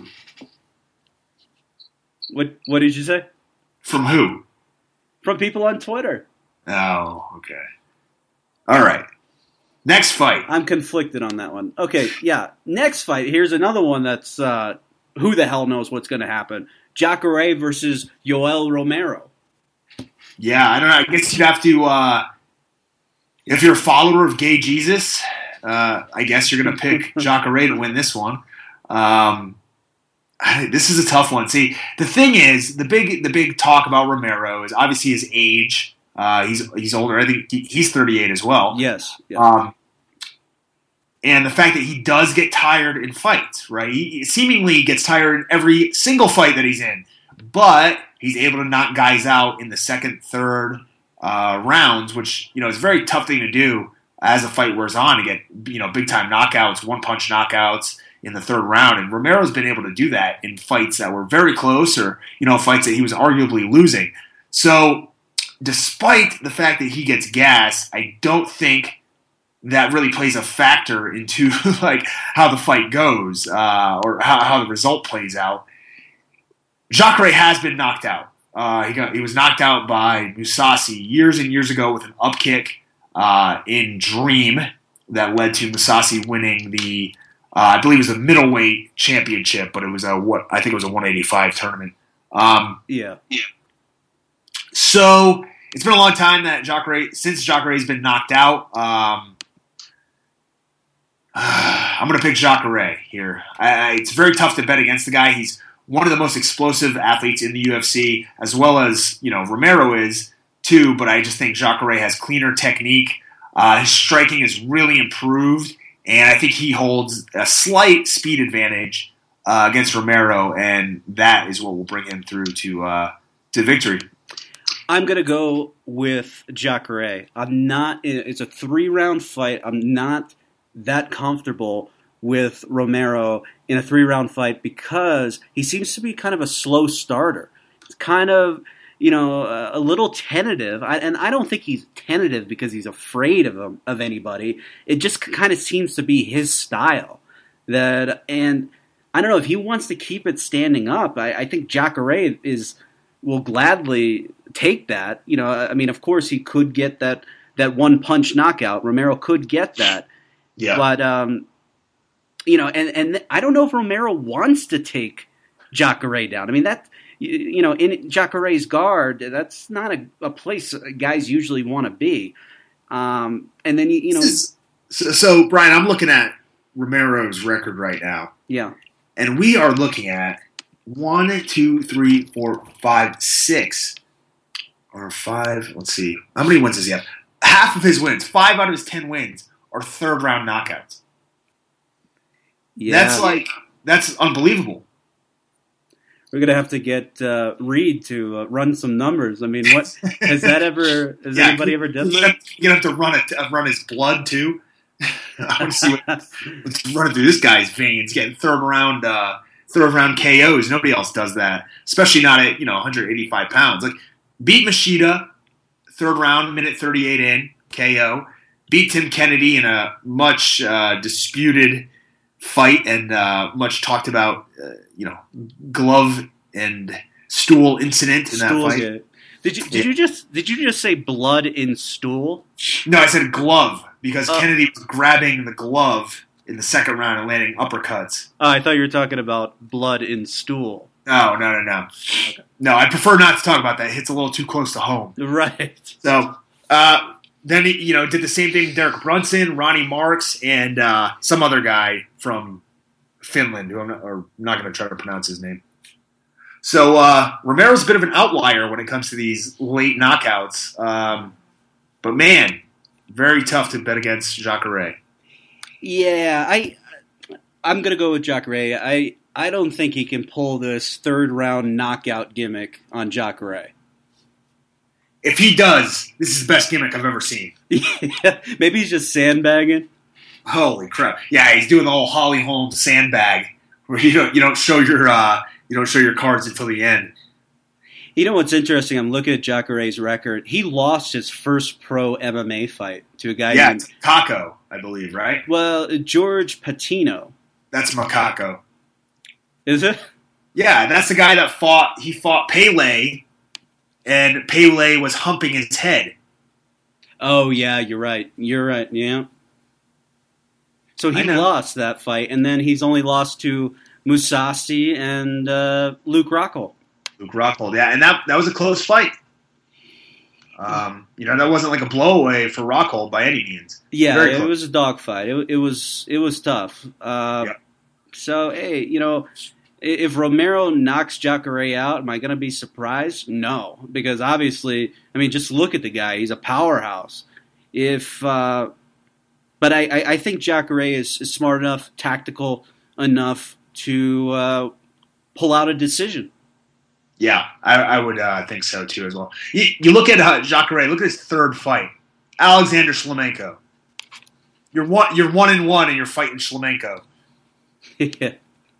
What did you say? From who? From people on Twitter. Oh, okay. All right. Next fight. I'm conflicted on that one. Okay, yeah. Next fight. Here's another one that's who the hell knows what's going to happen. Jacare versus Yoel Romero. Yeah, I don't know. I guess you'd have to, if you're a follower of Gay Jesus, I guess you're going to pick Jacare to win this one. This is a tough one. See, the thing is, the big talk about Romero is obviously his age. He's older. I think he's 38 as well. Yes. And the fact that he does get tired in fights, right? He seemingly gets tired in every single fight that he's in, but he's able to knock guys out in the second, third rounds, which is a very tough thing to do as the fight wears on to get big time knockouts, one punch knockouts in the third round. And Romero's been able to do that in fights that were very close or fights that he was arguably losing. So despite the fact that he gets gas, I don't think that really plays a factor into like how the fight goes or how the result plays out. Jacare has been knocked out. He was knocked out by Mousasi years and years ago with an up kick in Dream that led to Mousasi winning the I believe it was a middleweight championship, but it was I think it was a 185 tournament. Yeah. So it's been a long time since Jacare's been knocked out. I'm going to pick Jacare here. It's very tough to bet against the guy. He's one of the most explosive athletes in the UFC, as well as Romero is too. But I just think Jacare has cleaner technique. His striking is really improved, and I think he holds a slight speed advantage against Romero, and that is what will bring him through to victory. I'm going to go with Jacare. It's a 3-round fight. I'm not that comfortable with Romero in a 3-round fight because he seems to be kind of a slow starter. It's kind of, a little tentative. And I don't think he's tentative because he's afraid of anybody. It just kind of seems to be his style. And I don't know, if he wants to keep it standing up, I think Jacare will gladly take that. Of course he could get that one punch knockout. Romero could get that. Yeah. But and I don't know if Romero wants to take Jacare down. I mean, that in Jacare's guard, that's not a place guys usually want to be. And then So Brian, I'm looking at Romero's record right now. Yeah. And we are looking at 1, 2, 3, 4, 5, 6 or 5. Let's see. How many wins does he have? Half of his wins, 5 out of his 10 wins, are third-round knockouts. Yeah. That's unbelievable. We're gonna have to get Reed to run some numbers. I mean, what has anybody ever done that? You have to run his blood too. I want to see what's running through this guy's veins. Getting third round KOs. Nobody else does that, especially not at 185 pounds. Like beat Machida, third round, minute 38 in KO. Beat Tim Kennedy in a much disputed fight and much talked about, glove and stool incident in that fight. Yeah. Did you just say blood in stool? No, I said glove because Kennedy was grabbing the glove in the second round and landing uppercuts. I thought you were talking about blood in stool. No. Okay. No, I prefer not to talk about that. It hits a little too close to home. Right. So then he, did the same thing. Derek Brunson, Ronnie Marks, and some other guy from Finland, who I'm not going to try to pronounce his name. So Romero's a bit of an outlier when it comes to these late knockouts. But man, very tough to bet against Jacare. Yeah, I'm going to go with Jacare. I don't think he can pull this third-round knockout gimmick on Jacare. If he does, this is the best gimmick I've ever seen. Yeah, maybe he's just sandbagging. Holy crap! Yeah, he's doing the whole Holly Holmes sandbag, where you don't show your cards until the end. You know what's interesting? I'm looking at Jacare's record. He lost his first pro MMA fight to a guy named Taco, I believe, right? Well, George Patino. That's Macaco. Is it? Yeah, that's the guy that fought. He fought Pele, and Pele was humping his head. Oh yeah, you're right. Yeah. So he lost that fight, and then he's only lost to Mousasi and Luke Rockhold. Luke Rockhold, yeah, and that was a close fight. That wasn't like a blowaway for Rockhold by any means. Yeah, it was a dogfight. It was tough. Yep. So hey, if Romero knocks Jacare out, am I going to be surprised? No, because obviously, just look at the guy. He's a powerhouse. But I think Jacare is smart enough, tactical enough to pull out a decision. Yeah, I would think so too as well. You look at Jacare. Look at his third fight, Alexander Shlemenko. You're 1-1 and you're fighting Shlemenko. Yeah.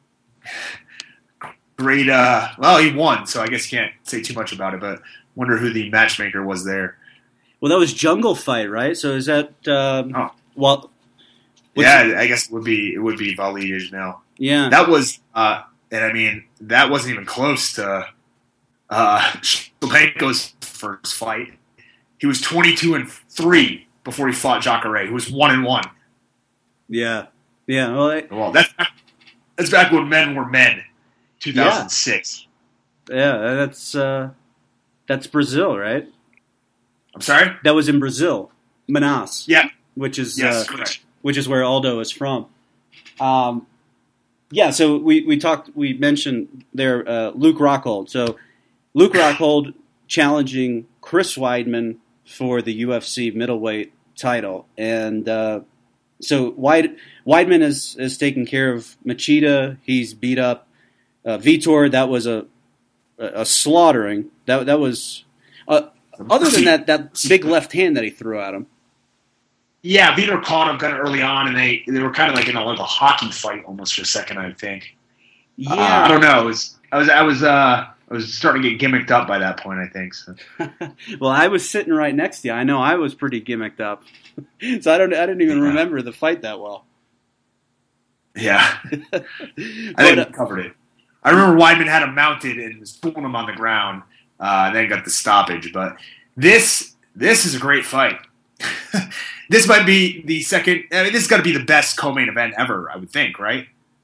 Great. Well, he won, so I guess you can't say too much about it. But wonder who the matchmaker was there. Well, that was Jungle Fight, right? So is that? Well, yeah, I guess it would be Waleed Ismail. Yeah, that was, and that wasn't even close to Shlemenko's first fight. He was 22-3 before he fought Jacare, who was 1-1. Yeah. Well, that's back when men were men, 2006. Yeah, that's Brazil, right? I'm sorry? That was in Brazil, Manaus. Yeah. Which is correct. Which is where Aldo is from. So we mentioned there Luke Rockhold. So Luke Rockhold challenging Chris Weidman for the UFC middleweight title, and so Weidman has taken care of Machida. He's beat up Vitor. That was a slaughtering. That was other than that big left hand that he threw at him. Yeah, Vitor caught him kind of early on, and they were kind of like in a hockey fight almost for a second, I think. Yeah, I don't know. I was starting to get gimmicked up by that point, I think. So. Well, I was sitting right next to you. I know I was pretty gimmicked up, so I didn't even remember the fight that well. Yeah, I think we covered it. I remember Weidman had him mounted and was pulling him on the ground, and then got the stoppage. But this is a great fight. This might be the second. This has got to be the best co-main event ever, I would think, right?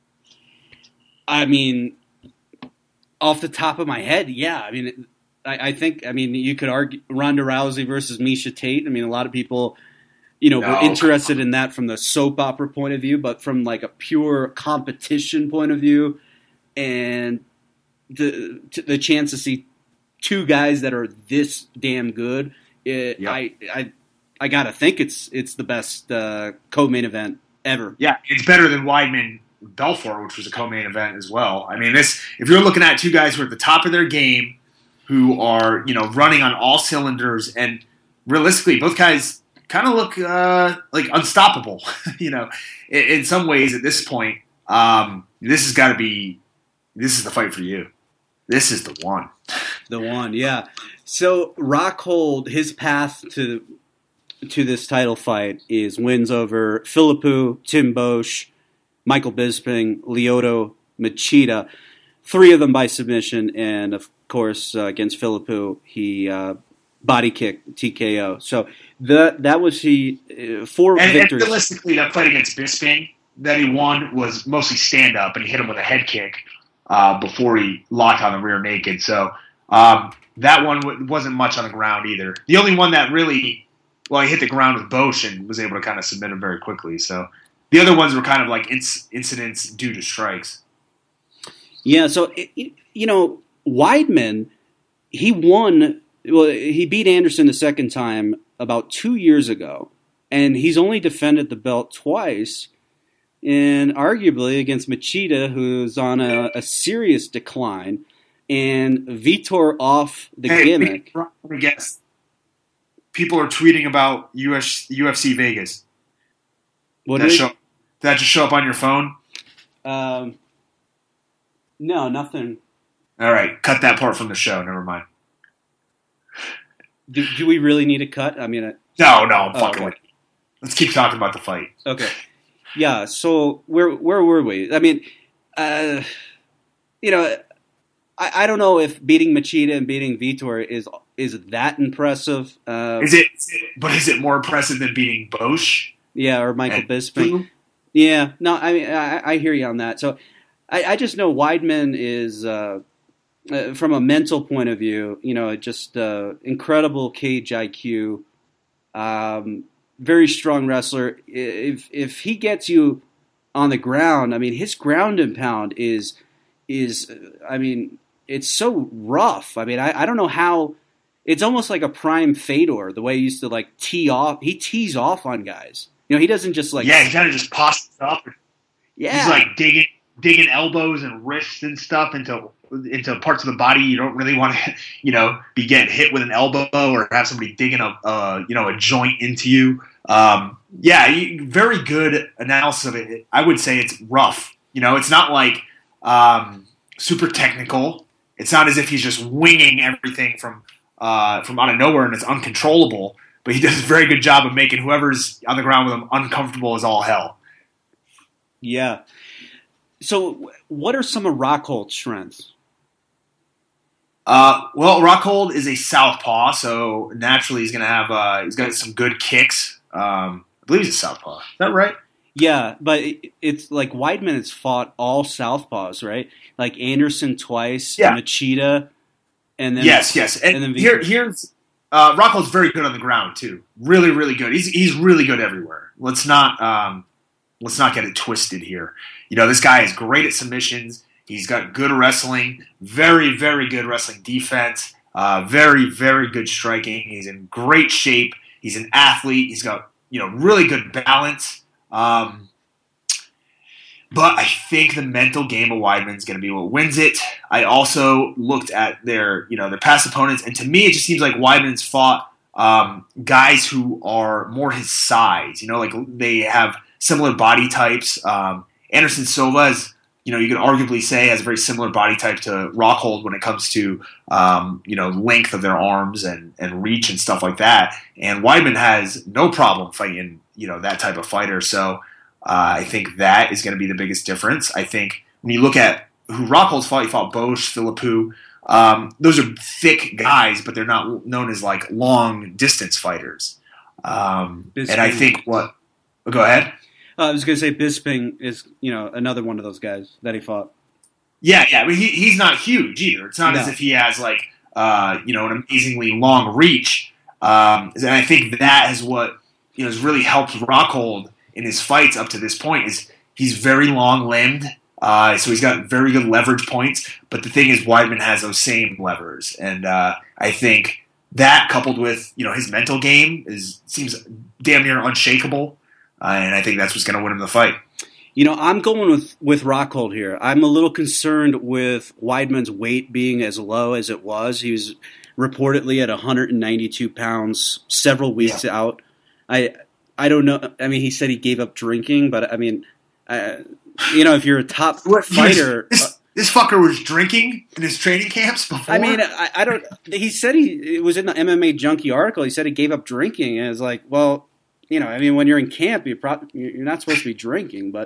Off the top of my head, yeah. I think. You could argue Ronda Rousey versus Miesha Tate. A lot of people, were interested in that from the soap opera point of view, but from like a pure competition point of view, and the chance to see two guys that are this damn good, I gotta think it's the best co-main event ever. Yeah, it's better than Weidman Belfort, which was a co-main event as well. If you're looking at two guys who are at the top of their game, who are running on all cylinders, and realistically, both guys kind of look like unstoppable. In some ways at this point, this is the fight for you. This is the one. The one, yeah. So Rockhold, his path to this title fight is wins over Philippou, Tim Bosch, Michael Bisping, Lyoto Machida, 3 of them by submission, and of course against Philippou he body kick TKO. So that was four victories. And realistically, that fight against Bisping that he won was mostly stand up, and he hit him with a head kick before he locked on the rear naked. So that one wasn't much on the ground either. The only one that really, he hit the ground with Bosch and was able to kind of submit him very quickly. So the other ones were kind of like incidents due to strikes. Yeah, so, Weidman, he won. Well, he beat Anderson the second time about 2 years ago, and he's only defended the belt twice, and arguably against Machida, who's on a serious decline, and Vitor off the gimmick. Let me guess. People are tweeting about UFC Vegas. What did that just show up on your phone? No, nothing. All right, cut that part from the show. Never mind. Do we really need a cut? I mean, no, I'm fucking with you. Let's keep talking about the fight. Okay. Yeah. So where were we? I mean, I don't know if beating Machida and beating Vitor is that impressive. Is it more impressive than beating Bosch? Yeah, or Michael Bisping. Yeah. No, I mean, I hear you on that. So I just know Weidman is. From a mental point of view, just incredible cage IQ, very strong wrestler. If he gets you on the ground, I mean, his ground and pound is I mean, it's so rough. I mean, I don't know how. It's almost like a prime Fedor, the way he used to tee off. He tees off on guys. He doesn't just he kind of just posses up. Yeah, he's like digging elbows and wrists and stuff into parts of the body you don't really want to, be getting hit with an elbow or have somebody digging a joint into you. Very good analysis of it. I would say it's rough. It's not like super technical. It's not as if he's just winging everything from out of nowhere and it's uncontrollable. But he does a very good job of making whoever's on the ground with him uncomfortable as all hell. Yeah. So, what are some of Rockhold's strengths? Rockhold is a southpaw, so naturally he's gonna have he's got some good kicks. I believe he's a southpaw. Is that right? Yeah, but it's like Weidman has fought all southpaws, right? Like Anderson twice, Machida, and then yes, and then here's Rockhold's very good on the ground too. Really, really good. He's really good everywhere. Let's not get it twisted here. This guy is great at submissions. He's got good wrestling, very, very good wrestling defense, very, very good striking. He's in great shape. He's an athlete. He's got, really good balance. But I think the mental game of Weidman is going to be what wins it. I also looked at their past opponents, and to me, it just seems like Weidman's fought guys who are more his size. They have similar body types. Anderson Silva is, you could arguably say has a very similar body type to Rockhold when it comes to, length of their arms and reach and stuff like that. And Weidman has no problem fighting, that type of fighter. So I think that is going to be the biggest difference. I think when you look at who Rockhold's fought, he fought Bosch, Philippou. Those are thick guys, but they're not known as long distance fighters. And I think go ahead. I was going to say Bisping is, another one of those guys that he fought. Yeah. I mean, he's not huge either. It's not as if he has an amazingly long reach. And I think that is what has really helped Rockhold in his fights up to this point. Is he's very long limbed, so he's got very good leverage points. But the thing is, Weidman has those same levers, and I think that coupled with his mental game seems damn near unshakable. And I think that's what's going to win him the fight. I'm going with Rockhold here. I'm a little concerned with Weidman's weight being as low as it was. He was reportedly at 192 pounds several weeks out. I don't know. I mean, he said he gave up drinking, but I mean, if you're a top fighter... This fucker was drinking in his training camps before? I mean, I don't... He said it was in the MMA Junkie article. He said he gave up drinking, and it's like, well... when you're in camp, you're not supposed to be drinking, but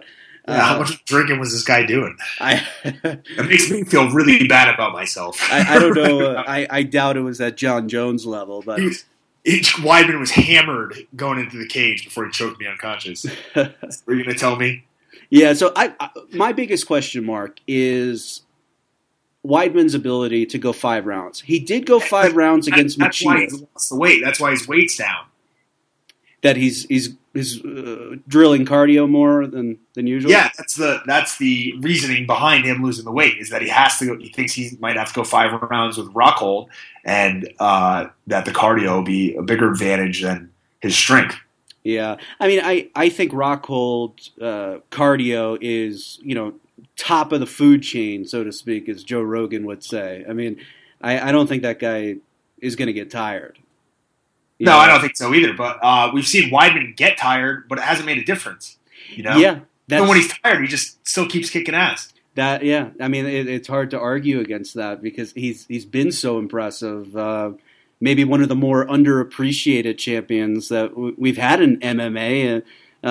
How much drinking was this guy doing? It makes me feel really bad about myself. I don't know. I doubt it was at John Jones level, but Weidman was hammered going into the cage before he choked me unconscious. Were you going to tell me? Yeah. So my biggest question mark is Weidman's ability to go 5 rounds. He did go 5 rounds against Machida. That's why he lost the weight. That's why his weight's down. That he's drilling cardio more than usual. Yeah, that's the reasoning behind him losing the weight is that he has to go. He thinks he might have to go 5 rounds with Rockhold, and that the cardio will be a bigger advantage than his strength. Yeah, I mean, I think Rockhold cardio is top of the food chain, so to speak, as Joe Rogan would say. I mean, I don't think that guy is going to get tired. No, I don't think so either. But we've seen Weidman get tired, but it hasn't made a difference. Yeah. Even when he's tired, he just still keeps kicking ass. I mean, it's hard to argue against that because he's been so impressive. Maybe one of the more underappreciated champions that we've had in MMA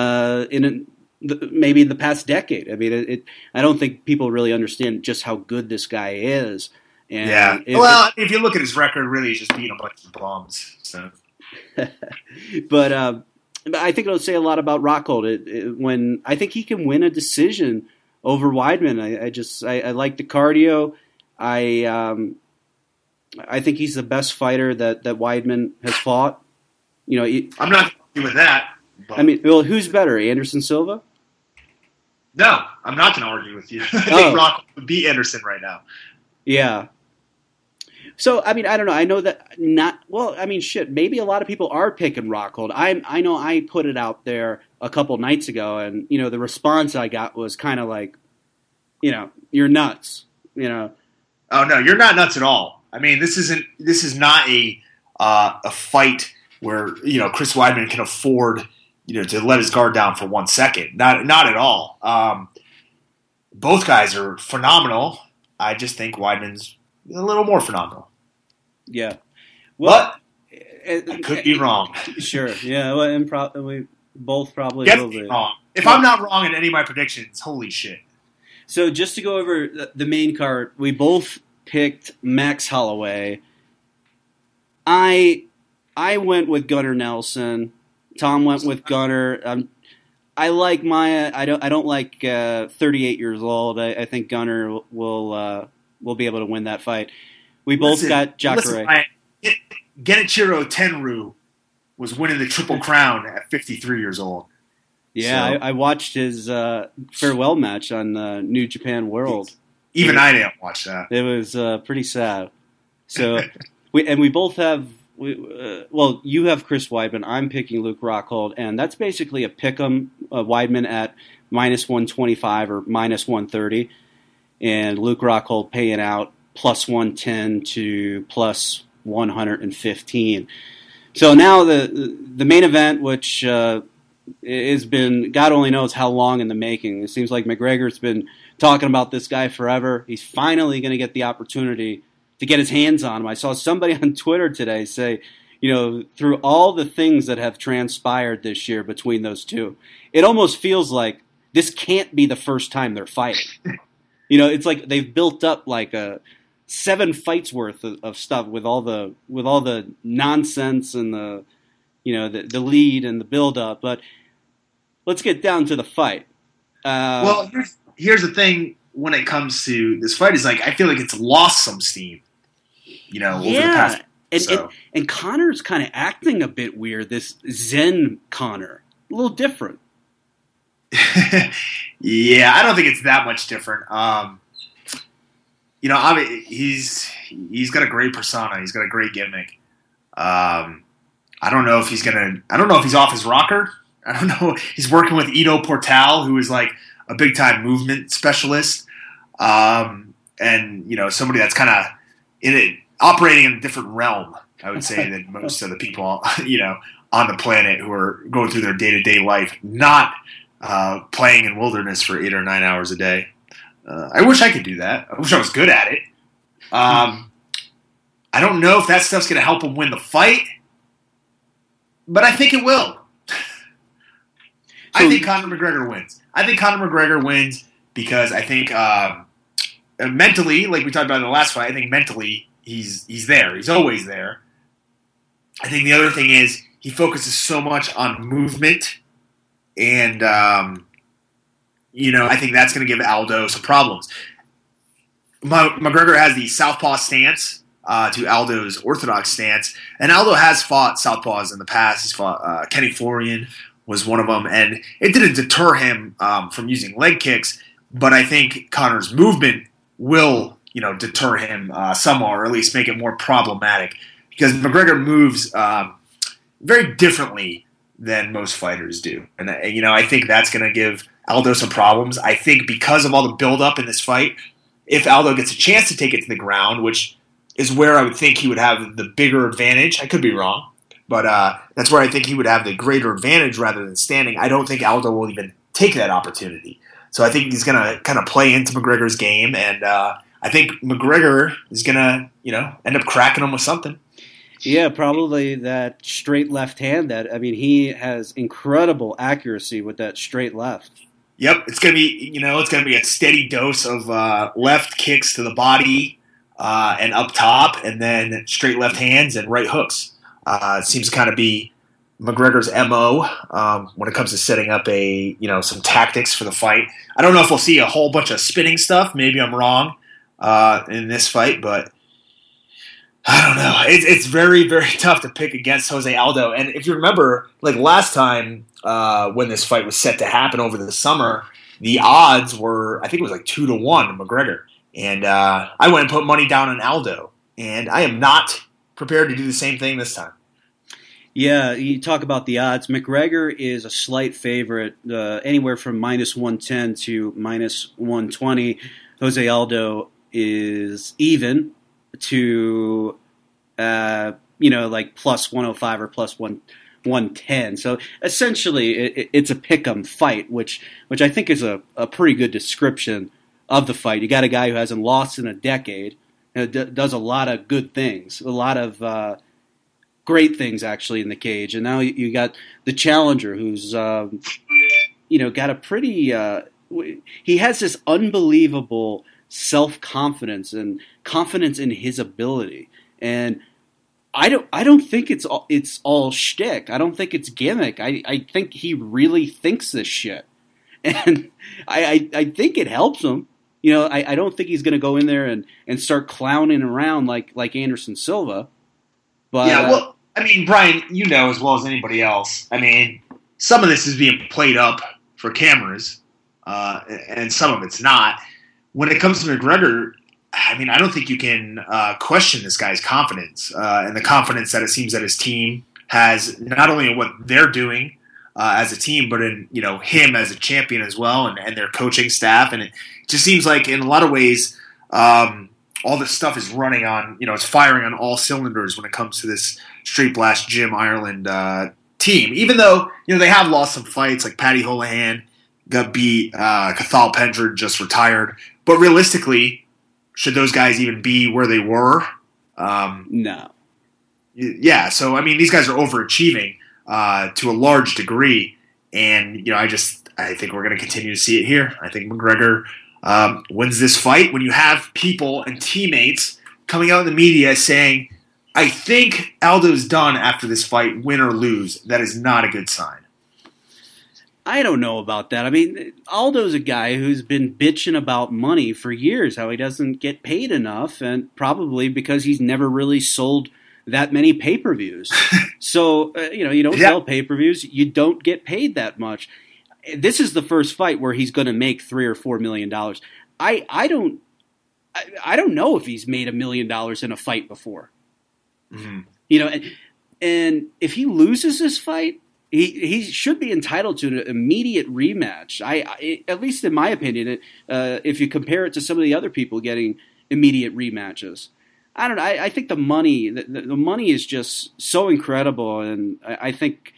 maybe in the past decade. I mean, I don't think people really understand just how good this guy is. And if you look at his record, really, he's just beating a bunch of bums. So. But I think it'll say a lot about Rockhold. When I think he can win a decision over Weidman. I like the cardio. I think he's the best fighter that Weidman has fought. I'm not happy with that. But. I mean, well, who's better, Anderson Silva? No, I'm not going to argue with you. I think Rockhold would beat Anderson right now. Yeah. So, I mean, I don't know. I know that maybe a lot of people are picking Rockhold. I know I put it out there a couple nights ago, and, the response I got was kind of like, you're nuts, Oh, no, you're not nuts at all. I mean, this is not a fight where, Chris Weidman can afford, to let his guard down for 1 second. Not at all. Both guys are phenomenal. I just think Weidman's a little more phenomenal. Yeah. Well, but I could be wrong. Sure. Yeah. Well, and we both probably will be wrong. If I'm not wrong in any of my predictions, holy shit. So just to go over the main card, we both picked Max Holloway. I went with Gunnar Nelson. Tom went with Gunnar. I like Maia. I don't like 38 years old. I think Gunnar will be able to win that fight. We both got Jacare. Genichiro Tenryu was winning the Triple Crown at 53 years old. Yeah, so. I watched his farewell match on New Japan World. Even I didn't watch that. It was pretty sad. So, we both have. You have Chris Weidman. I'm picking Luke Rockhold, and that's basically a pick'em. Weidman at -125 or -130, and Luke Rockhold paying out +110 to +115. So now the main event, which has been God only knows how long in the making. It seems like McGregor's been talking about this guy forever. He's finally going to get the opportunity to get his hands on him. I saw somebody on Twitter today say, through all the things that have transpired this year between those two, it almost feels like this can't be the first time they're fighting. It's like they've built up like 7 fights worth of stuff with all the nonsense and the lead and the build up. But let's get down to the fight. Well, here's the thing when it comes to this fight is like I feel like it's lost some steam. Over the past. And Connor's kind of acting a bit weird. This Zen Connor, a little different. Yeah, I don't think it's that much different. He's got a great persona. He's got a great gimmick. I don't know if he's off his rocker. I don't know. He's working with Ito Portal, who is like a big time movement specialist, and somebody that's kind of operating in a different realm. I would say than most of the people on the planet who are going through their day to day life, not playing in wilderness for 8 or 9 hours a day. I wish I could do that. I wish I was good at it. I don't know if that stuff's going to help him win the fight, but I think it will. I think Conor McGregor wins. I think Conor McGregor wins because I think mentally, like we talked about in the last fight, I think mentally he's there. He's always there. I think the other thing is he focuses so much on movement, and I think that's going to give Aldo some problems. McGregor has the southpaw stance to Aldo's orthodox stance, and Aldo has fought southpaws in the past. He's fought Kenny Florian was one of them, and it didn't deter him from using leg kicks. But I think Conor's movement will, deter him somewhat, or at least make it more problematic, because McGregor moves very differently than most fighters do, and I think that's going to give Aldo some problems. I think because of all the buildup in this fight, if Aldo gets a chance to take it to the ground, which is where I would think he would have the bigger advantage. I could be wrong, but that's where I think he would have the greater advantage rather than standing. I don't think Aldo will even take that opportunity. So I think he's going to kind of play into McGregor's game, and I think McGregor is going to, end up cracking him with something. Yeah, probably that straight left hand. He has incredible accuracy with that straight left. Yep, it's going to be a steady dose of left kicks to the body and up top, and then straight left hands and right hooks. It seems to kind of be McGregor's MO when it comes to setting up some tactics for the fight. I don't know if we'll see a whole bunch of spinning stuff. Maybe I'm wrong in this fight, but I don't know. It's very, very tough to pick against Jose Aldo. And if you remember, like last time when this fight was set to happen over the summer, the odds were, I think it was like 2-1 to McGregor. And I went and put money down on Aldo. And I am not prepared to do the same thing this time. Yeah, you talk about the odds. McGregor is a slight favorite, anywhere from -110 to -120. Jose Aldo is even to, like plus 105 or plus 110. So essentially, it's a pick'em fight, which I think is a pretty good description of the fight. You got a guy who hasn't lost in a decade, does a lot of good things, a lot of great things actually in the cage, and now you got the challenger who's got a pretty. He has this unbelievable self-confidence and confidence in his ability, and I don't think it's all shtick. I don't think it's gimmick. I think he really thinks this shit, and I think it helps him. I don't think he's going to go in there and start clowning around like Anderson Silva. But yeah, well, Brian, as well as anybody else. Some of this is being played up for cameras, and some of it's not. When it comes to McGregor, I don't think you can question this guy's confidence and the confidence that it seems that his team has, not only in what they're doing as a team, but in him as a champion as well, and their coaching staff. And it just seems like in a lot of ways, all this stuff is running on, it's firing on all cylinders when it comes to this Straight Blast Gym Ireland team. Even though they have lost some fights, like Paddy Holohan got beat, Cathal Pendred just retired. But realistically, should those guys even be where they were? No. Yeah, so these guys are overachieving to a large degree, and I think we're going to continue to see it here. I think McGregor wins this fight. When you have people and teammates coming out in the media saying, "I think Aldo's done after this fight, win or lose," that is not a good sign. I don't know about that. Aldo's a guy who's been bitching about money for years, how he doesn't get paid enough, and probably because he's never really sold that many pay-per-views. So, you don't sell pay-per-views, you don't get paid that much. This is the first fight where he's going to make $3 or $4 million. I don't know if he's made $1 million in a fight before. Mm-hmm. And if he loses this fight, he should be entitled to an immediate rematch. At least in my opinion, if you compare it to some of the other people getting immediate rematches. I don't know. I think the money is just so incredible, and I think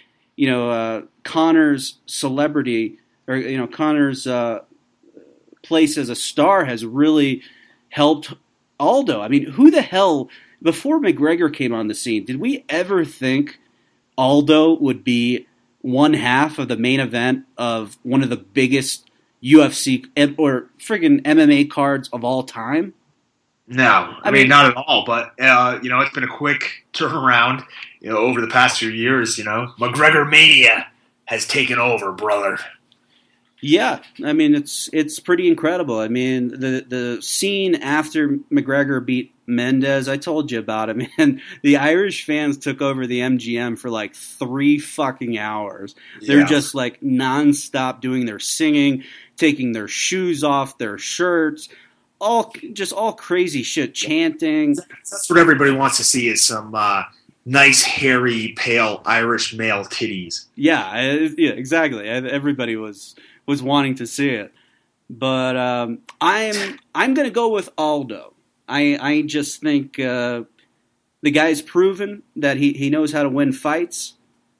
Conor's celebrity or Conor's place as a star has really helped Aldo. Who the hell before McGregor came on the scene did we ever think Aldo would be one half of the main event of one of the biggest UFC or friggin' MMA cards of all time? No, I mean not at all. But it's been a quick turnaround. Over the past few years, McGregor mania has taken over, brother. Yeah, I mean it's pretty incredible. I mean the scene after McGregor beat Mendes, I told you about it, man. The Irish fans took over the MGM for like 3 fucking hours. They're just like nonstop doing their singing, taking their shoes off, their shirts, all crazy shit, chanting. That's what everybody wants to see is some nice, hairy, pale Irish male titties. Yeah, exactly. Everybody was wanting to see it, but I'm going to go with Aldo. I just think the guy's proven that he knows how to win fights.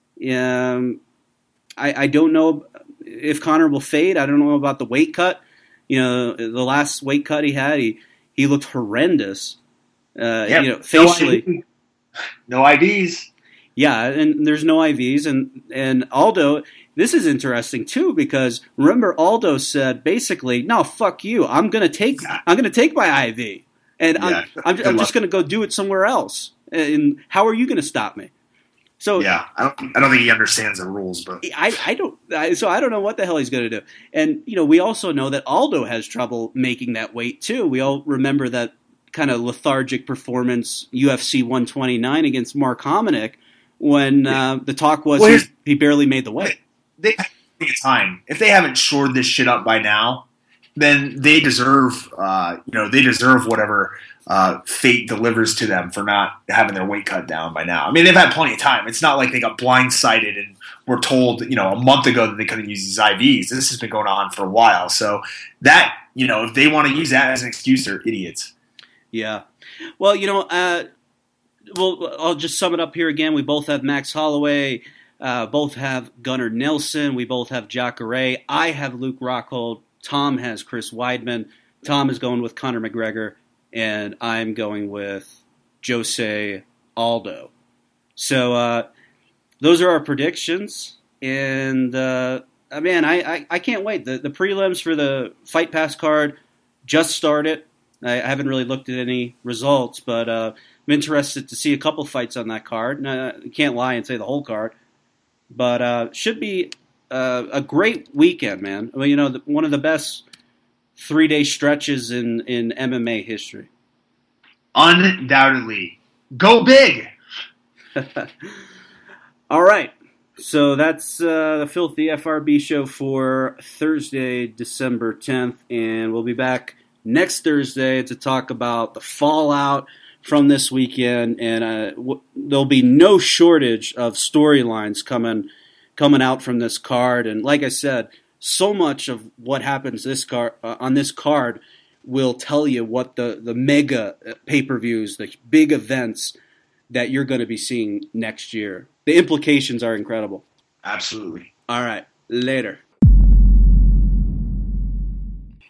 I don't know if Conor will fade. I don't know about the weight cut. The last weight cut he had, he looked horrendous. Facially. No IVs. Yeah, and there's no IVs, and Aldo. This is interesting too because remember Aldo said basically, no, fuck you. I'm gonna take my IV, and I'm just gonna go do it somewhere else. And how are you gonna stop me? So I don't think he understands the rules, but I don't know what the hell he's gonna do. And we also know that Aldo has trouble making that weight too. We all remember that kind of lethargic performance UFC 129 against Mark Hominick when the talk was he barely made the weight. They have time. If they haven't shored this shit up by now, then they deserve, whatever fate delivers to them for not having their weight cut down by now. I mean, they've had plenty of time. It's not like they got blindsided and were told, a month ago that they couldn't use these IVs. This has been going on for a while. So that, if they want to use that as an excuse, they're idiots. Yeah. Well, I'll just sum it up here again. We both have Max Holloway. Both have Gunnar Nelson. We both have Jacare. I have Luke Rockhold. Tom has Chris Weidman. Tom is going with Conor McGregor. And I'm going with Jose Aldo. So those are our predictions. And, man, I can't wait. The prelims for the Fight Pass card just started. I haven't really looked at any results, but I'm interested to see a couple fights on that card. I can't lie and say the whole card. But should be a great weekend, man. I mean, one of the best 3-day stretches in MMA history. Undoubtedly. Go big! All right. So that's the Filthy FRB show for Thursday, December 10th. And we'll be back next Thursday to talk about the fallout from this weekend, and there'll be no shortage of storylines coming out from this card. And like I said, so much of what happens on this card will tell you what the mega pay-per-views, the big events that you're going to be seeing next year. The implications are incredible. Absolutely. All right, later.